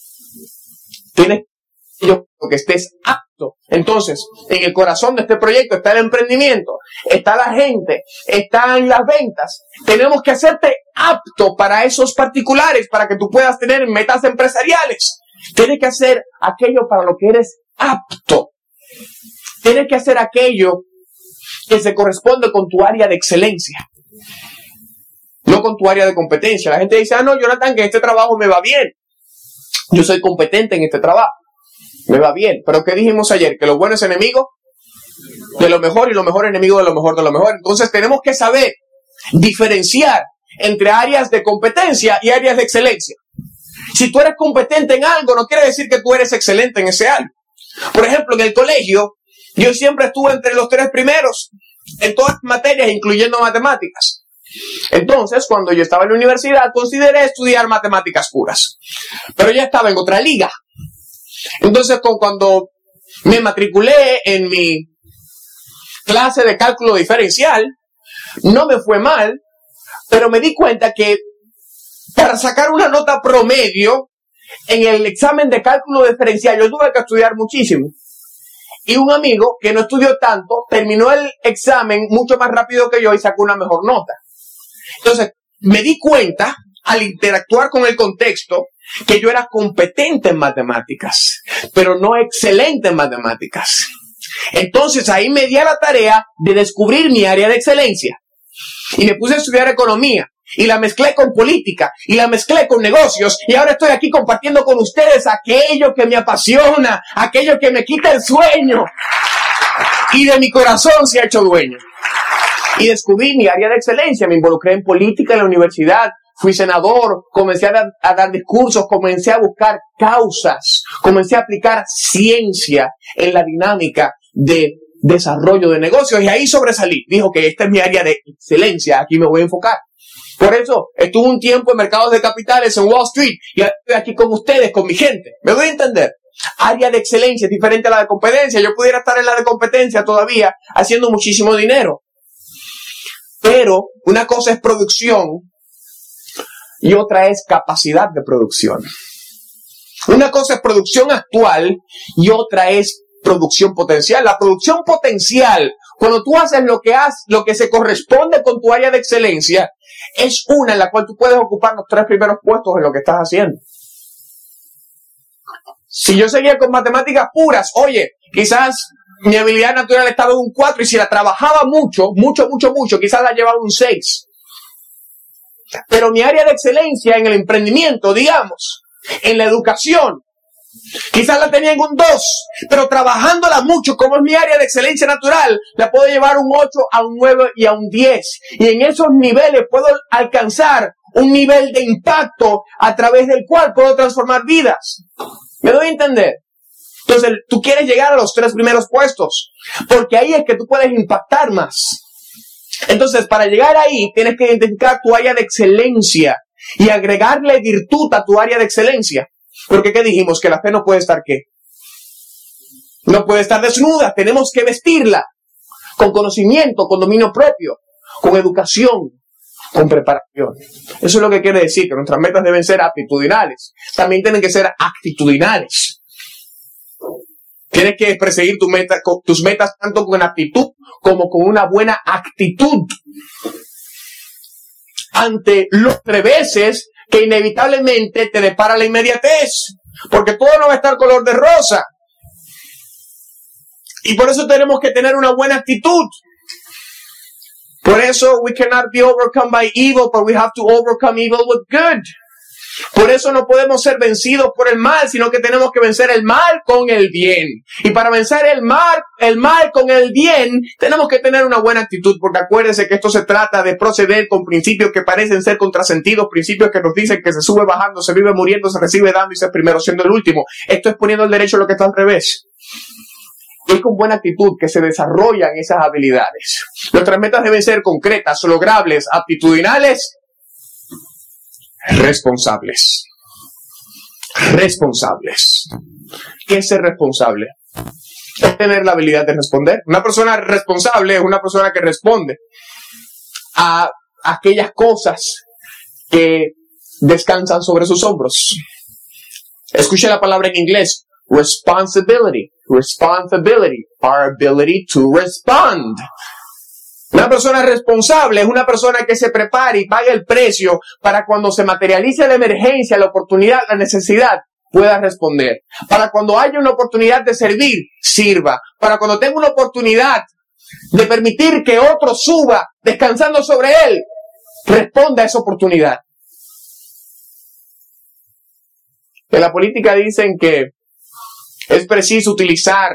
Speaker 2: Tienes que estés apto. Entonces, en el corazón de este proyecto está el emprendimiento, está la gente, están las ventas. Tenemos que hacerte apto para esos particulares, para que tú puedas tener metas empresariales. Tienes que hacer aquello para lo que eres apto. Tienes que hacer aquello que se corresponde con tu área de excelencia. No con tu área de competencia. La gente dice, no, Jonathan, que este trabajo me va bien. Yo soy competente en este trabajo. Me va bien. Pero ¿qué dijimos ayer? Que lo bueno es enemigo de lo mejor y lo mejor enemigo de lo mejor de lo mejor. Entonces tenemos que saber diferenciar entre áreas de competencia y áreas de excelencia. Si tú eres competente en algo, no quiere decir que tú eres excelente en ese algo. Por ejemplo, en el colegio, yo siempre estuve entre los 3 primeros en todas las materias, incluyendo matemáticas. Entonces, cuando yo estaba en la universidad, consideré estudiar matemáticas puras. Pero ya estaba en otra liga. Entonces, cuando me matriculé en mi clase de cálculo diferencial, no me fue mal, pero me di cuenta que para sacar una nota promedio en el examen de cálculo diferencial, yo tuve que estudiar muchísimo. Y un amigo que no estudió tanto, terminó el examen mucho más rápido que yo y sacó una mejor nota. Entonces, me di cuenta, al interactuar con el contexto, que yo era competente en matemáticas, pero no excelente en matemáticas. Entonces ahí me di a la tarea de descubrir mi área de excelencia. Y me puse a estudiar economía. Y la mezclé con política. Y la mezclé con negocios. Y ahora estoy aquí compartiendo con ustedes aquello que me apasiona. Aquello que me quita el sueño. Y de mi corazón se ha hecho dueño. Y descubrí mi área de excelencia. Me involucré en política en la universidad. Fui senador, comencé a dar discursos, comencé a buscar causas, comencé a aplicar ciencia en la dinámica de desarrollo de negocios y ahí sobresalí. Dijo que esta es mi área de excelencia, aquí me voy a enfocar. Por eso estuve un tiempo en mercados de capitales en Wall Street y ahora estoy aquí con ustedes, con mi gente. ¿Me doy a entender? Área de excelencia es diferente a la de competencia. Yo pudiera estar en la de competencia todavía haciendo muchísimo dinero. Pero una cosa es producción y otra es capacidad de producción. Una cosa es producción actual y otra es producción potencial. La producción potencial, cuando tú haces lo que se corresponde con tu área de excelencia, es una en la cual tú puedes ocupar los 3 primeros puestos en lo que estás haciendo. Si yo seguía con matemáticas puras, oye, quizás mi habilidad natural estaba en un 4 y si la trabajaba mucho, quizás la llevaba un 6. Pero mi área de excelencia en el emprendimiento, digamos, en la educación, quizás la tenía en un 2, pero trabajándola mucho, como es mi área de excelencia natural, la puedo llevar a un 8, a un 9 y a un 10. Y en esos niveles puedo alcanzar un nivel de impacto a través del cual puedo transformar vidas. ¿Me doy a entender? Entonces, tú quieres llegar a los 3 primeros puestos, porque ahí es que tú puedes impactar más. Entonces, para llegar ahí, tienes que identificar tu área de excelencia y agregarle virtud a tu área de excelencia. Porque, ¿qué dijimos? Que la fe no puede estar, ¿qué? No puede estar desnuda. Tenemos que vestirla con conocimiento, con dominio propio, con educación, con preparación. Eso es lo que quiere decir, que nuestras metas deben ser aptitudinales. También tienen que ser actitudinales. Tienes que perseguir tus metas tanto con aptitud como con una buena actitud ante los reveses que inevitablemente te depara la inmediatez, porque todo no va a estar color de rosa. Y por eso tenemos que tener una buena actitud. Por eso we cannot be overcome by evil, but we have to overcome evil with good. Por eso no podemos ser vencidos por el mal, sino que tenemos que vencer el mal con el bien. Y para vencer el mal con el bien, tenemos que tener una buena actitud, porque acuérdense que esto se trata de proceder con principios que parecen ser contrasentidos, principios que nos dicen que se sube bajando, se vive muriendo, se recibe dando y se primero siendo el último. Esto es poniendo el derecho a lo que está al revés. Es con buena actitud que se desarrollan esas habilidades. Nuestras metas deben ser concretas, logrables, aptitudinales, responsables. Responsables. ¿Qué es ser responsable? Es tener la habilidad de responder. Una persona responsable es una persona que responde a aquellas cosas que descansan sobre sus hombros. Escuche la palabra en inglés. Responsibility. Responsibility. Our ability to respond. Una persona responsable es una persona que se prepara y paga el precio para cuando se materialice la emergencia, la oportunidad, la necesidad, pueda responder. Para cuando haya una oportunidad de servir, sirva. Para cuando tenga una oportunidad de permitir que otro suba descansando sobre él, responda a esa oportunidad. En la política dicen que es preciso utilizar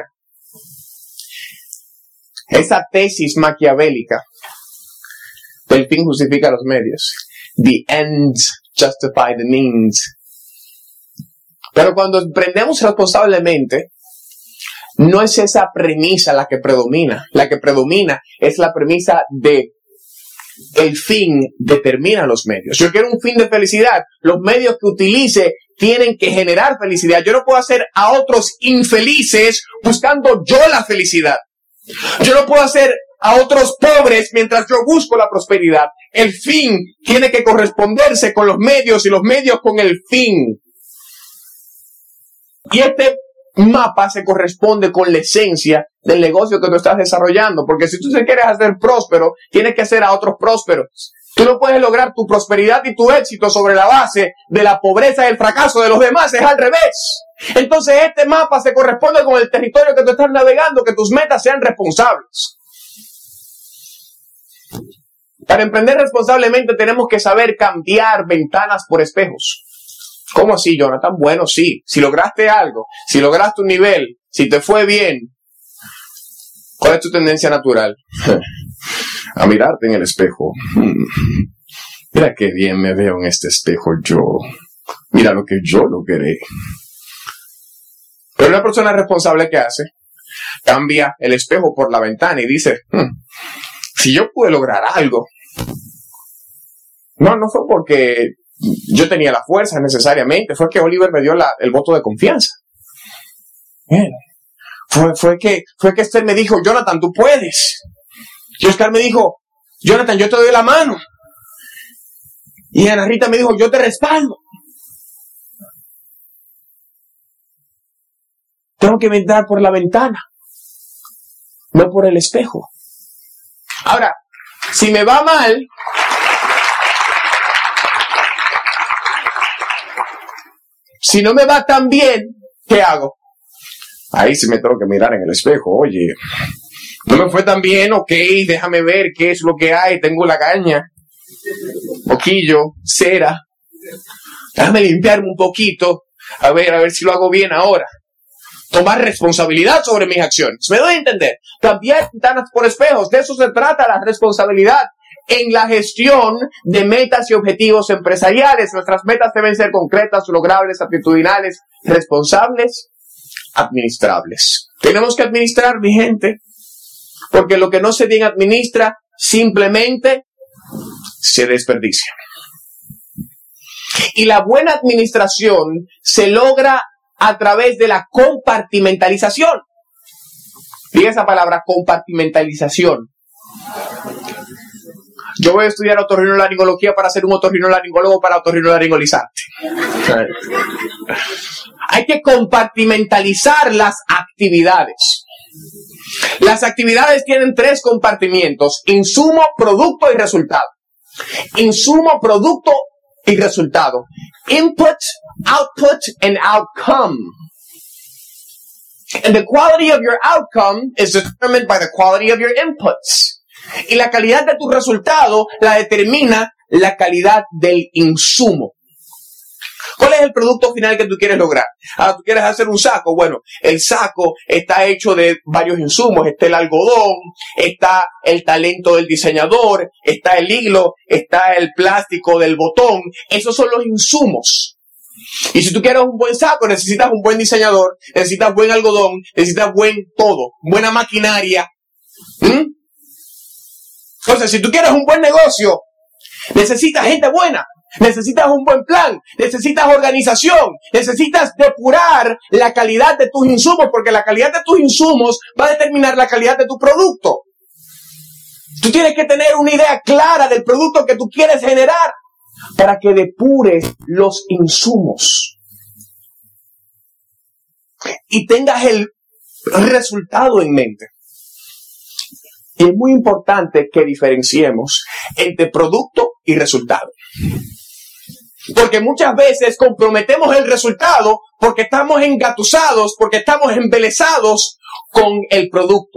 Speaker 2: esa tesis maquiavélica del fin justifica los medios. The ends justify the means. Pero cuando emprendemos responsablemente, no es esa premisa la que predomina. La que predomina es la premisa de el fin determina los medios. Yo quiero un fin de felicidad. Los medios que utilice tienen que generar felicidad. Yo no puedo hacer a otros infelices buscando yo la felicidad. Yo no puedo hacer a otros pobres mientras yo busco la prosperidad. El fin tiene que corresponderse con los medios y los medios con el fin. Y este mapa se corresponde con la esencia del negocio que tú estás desarrollando. Porque si tú te quieres hacer próspero, tienes que hacer a otros prósperos. Tú no puedes lograr tu prosperidad y tu éxito sobre la base de la pobreza y el fracaso de los demás. Es al revés. Entonces este mapa se corresponde con el territorio que tú estás navegando, que tus metas sean responsables. Para emprender responsablemente tenemos que saber cambiar ventanas por espejos. ¿Cómo así, Jonathan? Bueno, sí. Si lograste algo, si lograste un nivel, si te fue bien, ¿cuál es tu tendencia natural? A mirarte en el espejo. Mira qué bien me veo en este espejo yo. Mira lo que yo logré. Pero una persona responsable, ¿qué hace? Cambia el espejo por la ventana y dice, si yo pude lograr algo, no fue porque yo tenía la fuerza necesariamente, fue que Oliver me dio el voto de confianza. Bien. Fue que Esther me dijo, Jonathan, tú puedes. Y Oscar me dijo, Jonathan, yo te doy la mano. Y Ana Rita me dijo, yo te respaldo. Tengo que entrar por la ventana, no por el espejo. Ahora, si me va mal, si no me va tan bien, ¿qué hago? Ahí sí me tengo que mirar en el espejo. Oye, no me fue tan bien, ok, déjame ver qué es lo que hay. Tengo la caña, poquillo, cera. Déjame limpiarme un poquito, a ver si lo hago bien ahora. Tomar responsabilidad sobre mis acciones. ¿Me doy a entender? Cambiar ventanas por espejos. De eso se trata la responsabilidad en la gestión de metas y objetivos empresariales. Nuestras metas deben ser concretas, logrables, aptitudinales, responsables, administrables. Tenemos que administrar, mi gente, porque lo que no se bien administra simplemente se desperdicia. Y la buena administración se logra a través de la compartimentalización. Diga esa palabra, compartimentalización. Yo voy a estudiar otorrinolaringología para ser un otorrinolaringólogo para otorrinolaringolizarte. Hay que compartimentalizar las actividades. Las actividades tienen 3 compartimientos: insumo, producto y resultado. Insumo, producto y resultado. Input, output, and outcome. And the quality of your outcome is determined by the quality of your inputs. Y la calidad de tu resultado la determina la calidad del insumo. ¿Cuál es el producto final que tú quieres lograr? ¿Tú quieres hacer un saco? Bueno, el saco está hecho de varios insumos. Está el algodón, está el talento del diseñador, está el hilo, está el plástico del botón. Esos son los insumos. Y si tú quieres un buen saco, necesitas un buen diseñador, necesitas buen algodón, necesitas buen todo, buena maquinaria. Entonces, si tú quieres un buen negocio, necesitas gente buena. Necesitas un buen plan, necesitas organización, necesitas depurar la calidad de tus insumos, porque la calidad de tus insumos va a determinar la calidad de tu producto. Tú tienes que tener una idea clara del producto que tú quieres generar para que depures los insumos y tengas el resultado en mente. Y es muy importante que diferenciemos entre producto y resultado. Porque muchas veces comprometemos el resultado porque estamos engatusados, porque estamos embelesados con el producto.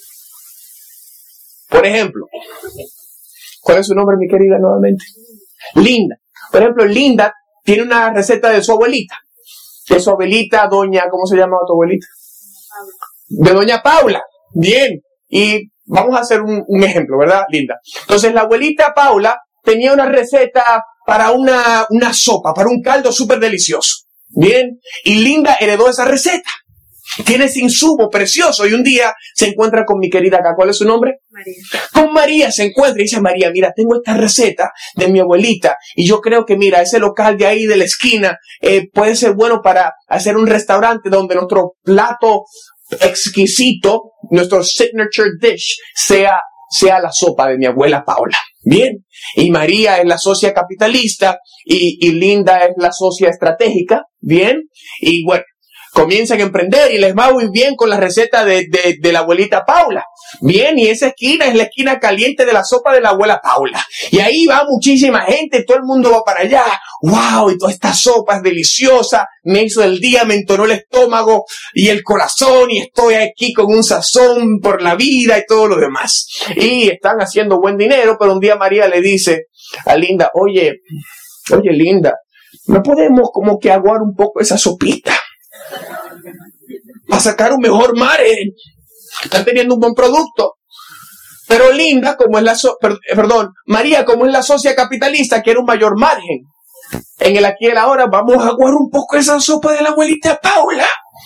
Speaker 2: Por ejemplo, ¿cuál es su nombre, mi querida, nuevamente? Linda. Por ejemplo, Linda tiene una receta de su abuelita. De su abuelita, doña, ¿cómo se llama tu abuelita? De doña Paula. Bien. Y vamos a hacer un ejemplo, ¿verdad, Linda? Entonces, la abuelita Paula tenía una receta para una sopa, para un caldo súper delicioso. Bien. Y Linda heredó esa receta. Tiene ese insumo precioso. Y un día se encuentra con mi querida acá. ¿Cuál es su nombre?
Speaker 3: María.
Speaker 2: Con María se encuentra y dice: María, mira, tengo esta receta de mi abuelita. Y yo creo que, mira, ese local de ahí de la esquina puede ser bueno para hacer un restaurante donde nuestro plato exquisito, nuestro signature dish, sea la sopa de mi abuela Paula. Bien. Y María es la socia capitalista y Linda es la socia estratégica. Bien. Y bueno, comienzan a emprender y les va muy bien con la receta de la abuelita Paula. Bien, y esa esquina es la esquina caliente de la sopa de la abuela Paula. Y ahí va muchísima gente, todo el mundo va para allá. ¡Wow! Y toda esta sopa es deliciosa, me hizo el día, me entonó el estómago y el corazón y estoy aquí con un sazón por la vida y todo lo demás. Y están haciendo buen dinero, pero un día María le dice a Linda, oye Linda, ¿no podemos como que aguar un poco esa sopita para sacar un mejor margen? Están teniendo un buen producto. Pero Linda, como es María, como es la socia capitalista, quiere un mayor margen. En el aquí y el ahora, vamos a aguar un poco esa sopa de la abuelita Paula.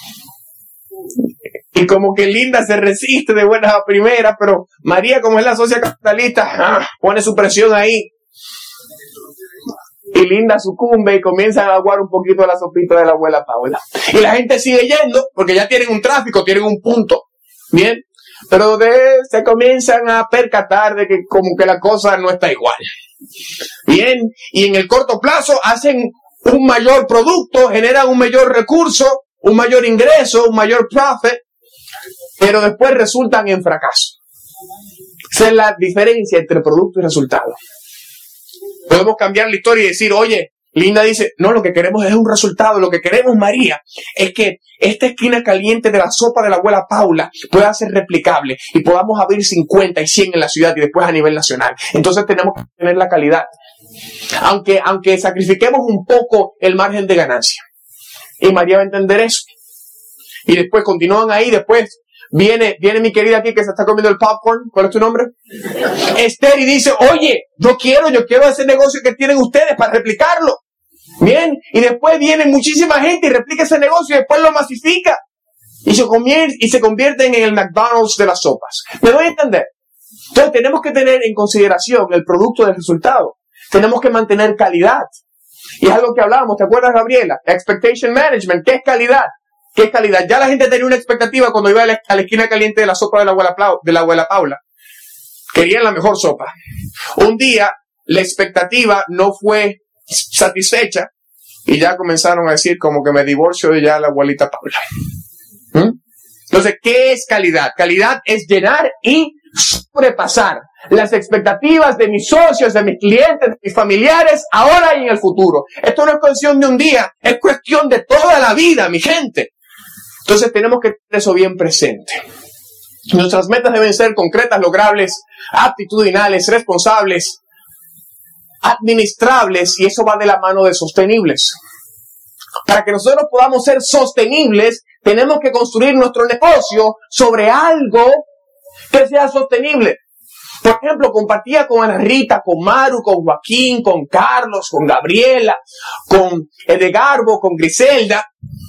Speaker 2: Y como que Linda se resiste de buenas a primeras, pero María, como es la socia capitalista, pone su presión ahí. Y Linda sucumbe y comienza a aguar un poquito de la sopita de la abuela Paula. Y la gente sigue yendo porque ya tienen un tráfico, tienen un punto. Bien, pero se comienzan a percatar de que como que la cosa no está igual. Bien, y en el corto plazo hacen un mayor producto, generan un mayor recurso, un mayor ingreso, un mayor profit, pero después resultan en fracaso. Esa es la diferencia entre producto y resultado. Podemos cambiar la historia y decir, oye, Linda dice, no, lo que queremos es un resultado. Lo que queremos, María, es que esta esquina caliente de la sopa de la abuela Paula pueda ser replicable y podamos abrir 50 y 100 en la ciudad y después a nivel nacional. Entonces tenemos que tener la calidad. Aunque sacrifiquemos un poco el margen de ganancia. Y María va a entender eso. Y después continúan ahí, después viene mi querida aquí que se está comiendo el popcorn. ¿Cuál es tu nombre? Esther, y dice, oye, yo quiero ese negocio que tienen ustedes para replicarlo. Bien, y después viene muchísima gente y replica ese negocio y después lo masifica. Y se convierten en el McDonald's de las sopas. ¿Me doy a entender? Entonces tenemos que tener en consideración el producto del resultado. Tenemos que mantener calidad. Y es algo que hablábamos, ¿te acuerdas, Gabriela? Expectation Management. ¿Qué es calidad? ¿Qué es calidad? Ya la gente tenía una expectativa cuando iba a la esquina caliente de la sopa de la abuela Paula. Querían la mejor sopa. Un día, la expectativa no fue satisfecha y ya comenzaron a decir como que me divorcio de ya la abuelita Paula. Entonces, ¿qué es calidad? Calidad es llenar y sobrepasar las expectativas de mis socios, de mis clientes, de mis familiares, ahora y en el futuro. Esto no es cuestión de un día, es cuestión de toda la vida, mi gente. Entonces tenemos que tener eso bien presente. Nuestras metas deben ser concretas, logrables, aptitudinales, responsables, administrables, y eso va de la mano de sostenibles. Para que nosotros podamos ser sostenibles, tenemos que construir nuestro negocio sobre algo que sea sostenible. Por ejemplo, compartía con Ana Rita, con Maru, con Joaquín, con Carlos, con Gabriela, con Edgardo, con Griselda,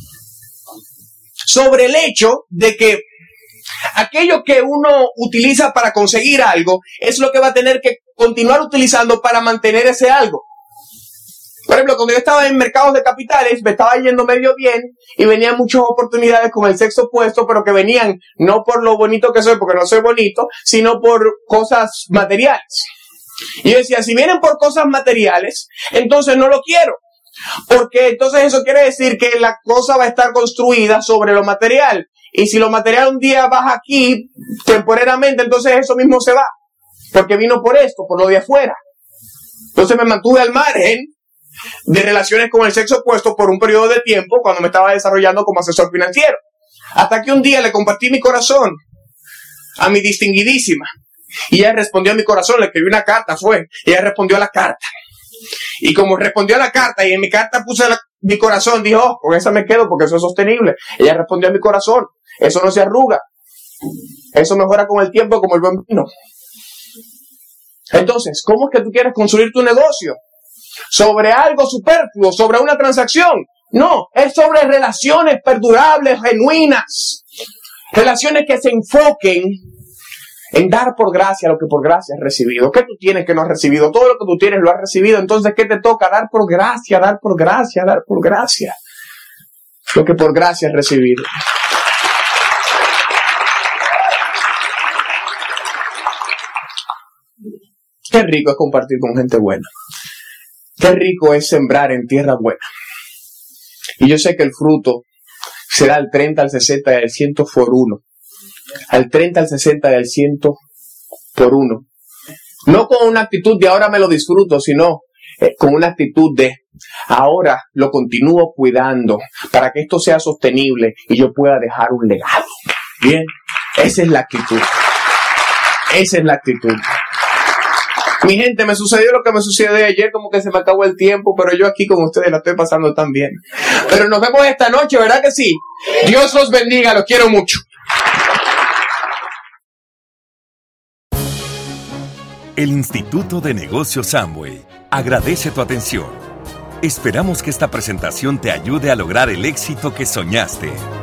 Speaker 2: sobre el hecho de que aquello que uno utiliza para conseguir algo es lo que va a tener que continuar utilizando para mantener ese algo. Por ejemplo, cuando yo estaba en mercados de capitales, me estaba yendo medio bien y venían muchas oportunidades con el sexo opuesto, pero que venían no por lo bonito que soy, porque no soy bonito, sino por cosas materiales. Y yo decía, si vienen por cosas materiales, entonces no lo quiero. Porque entonces eso quiere decir que la cosa va a estar construida sobre lo material. Y si lo material un día baja aquí, temporariamente, entonces eso mismo se va. Porque vino por esto, por lo de afuera. Entonces me mantuve al margen de relaciones con el sexo opuesto por un periodo de tiempo cuando me estaba desarrollando como asesor financiero. Hasta que un día le compartí mi corazón a mi distinguidísima. Y ella respondió a mi corazón, le escribí una carta, y ella respondió a la carta. Y como respondió a la carta y en mi carta puse mi corazón, dijo, oh, con esa me quedo porque eso es sostenible. Ella respondió a mi corazón, eso no se arruga. Eso mejora con el tiempo como el buen vino. Entonces, ¿cómo es que tú quieres construir tu negocio? ¿Sobre algo superfluo? ¿Sobre una transacción? No, es sobre relaciones perdurables, genuinas. Relaciones que se enfoquen en dar por gracia lo que por gracia has recibido. ¿Qué tú tienes que no has recibido? Todo lo que tú tienes lo has recibido. Entonces, ¿qué te toca? Dar por gracia, dar por gracia, dar por gracia. Lo que por gracia has recibido. Qué rico es compartir con gente buena. Qué rico es sembrar en tierra buena. Y yo sé que el fruto será al 30, al 60 y al 100 por uno. Al 30, al 60 y al 100 por uno. No con una actitud de ahora me lo disfruto, sino con una actitud de ahora lo continúo cuidando para que esto sea sostenible y yo pueda dejar un legado. Bien, esa es la actitud. Esa es la actitud. Mi gente, me sucedió lo que me sucedió ayer, como que se me acabó el tiempo, pero yo aquí con ustedes la estoy pasando tan bien. Pero nos vemos esta noche, ¿verdad que sí? Dios los bendiga, los quiero mucho.
Speaker 1: El Instituto de Negocios Amway agradece tu atención. Esperamos que esta presentación te ayude a lograr el éxito que soñaste.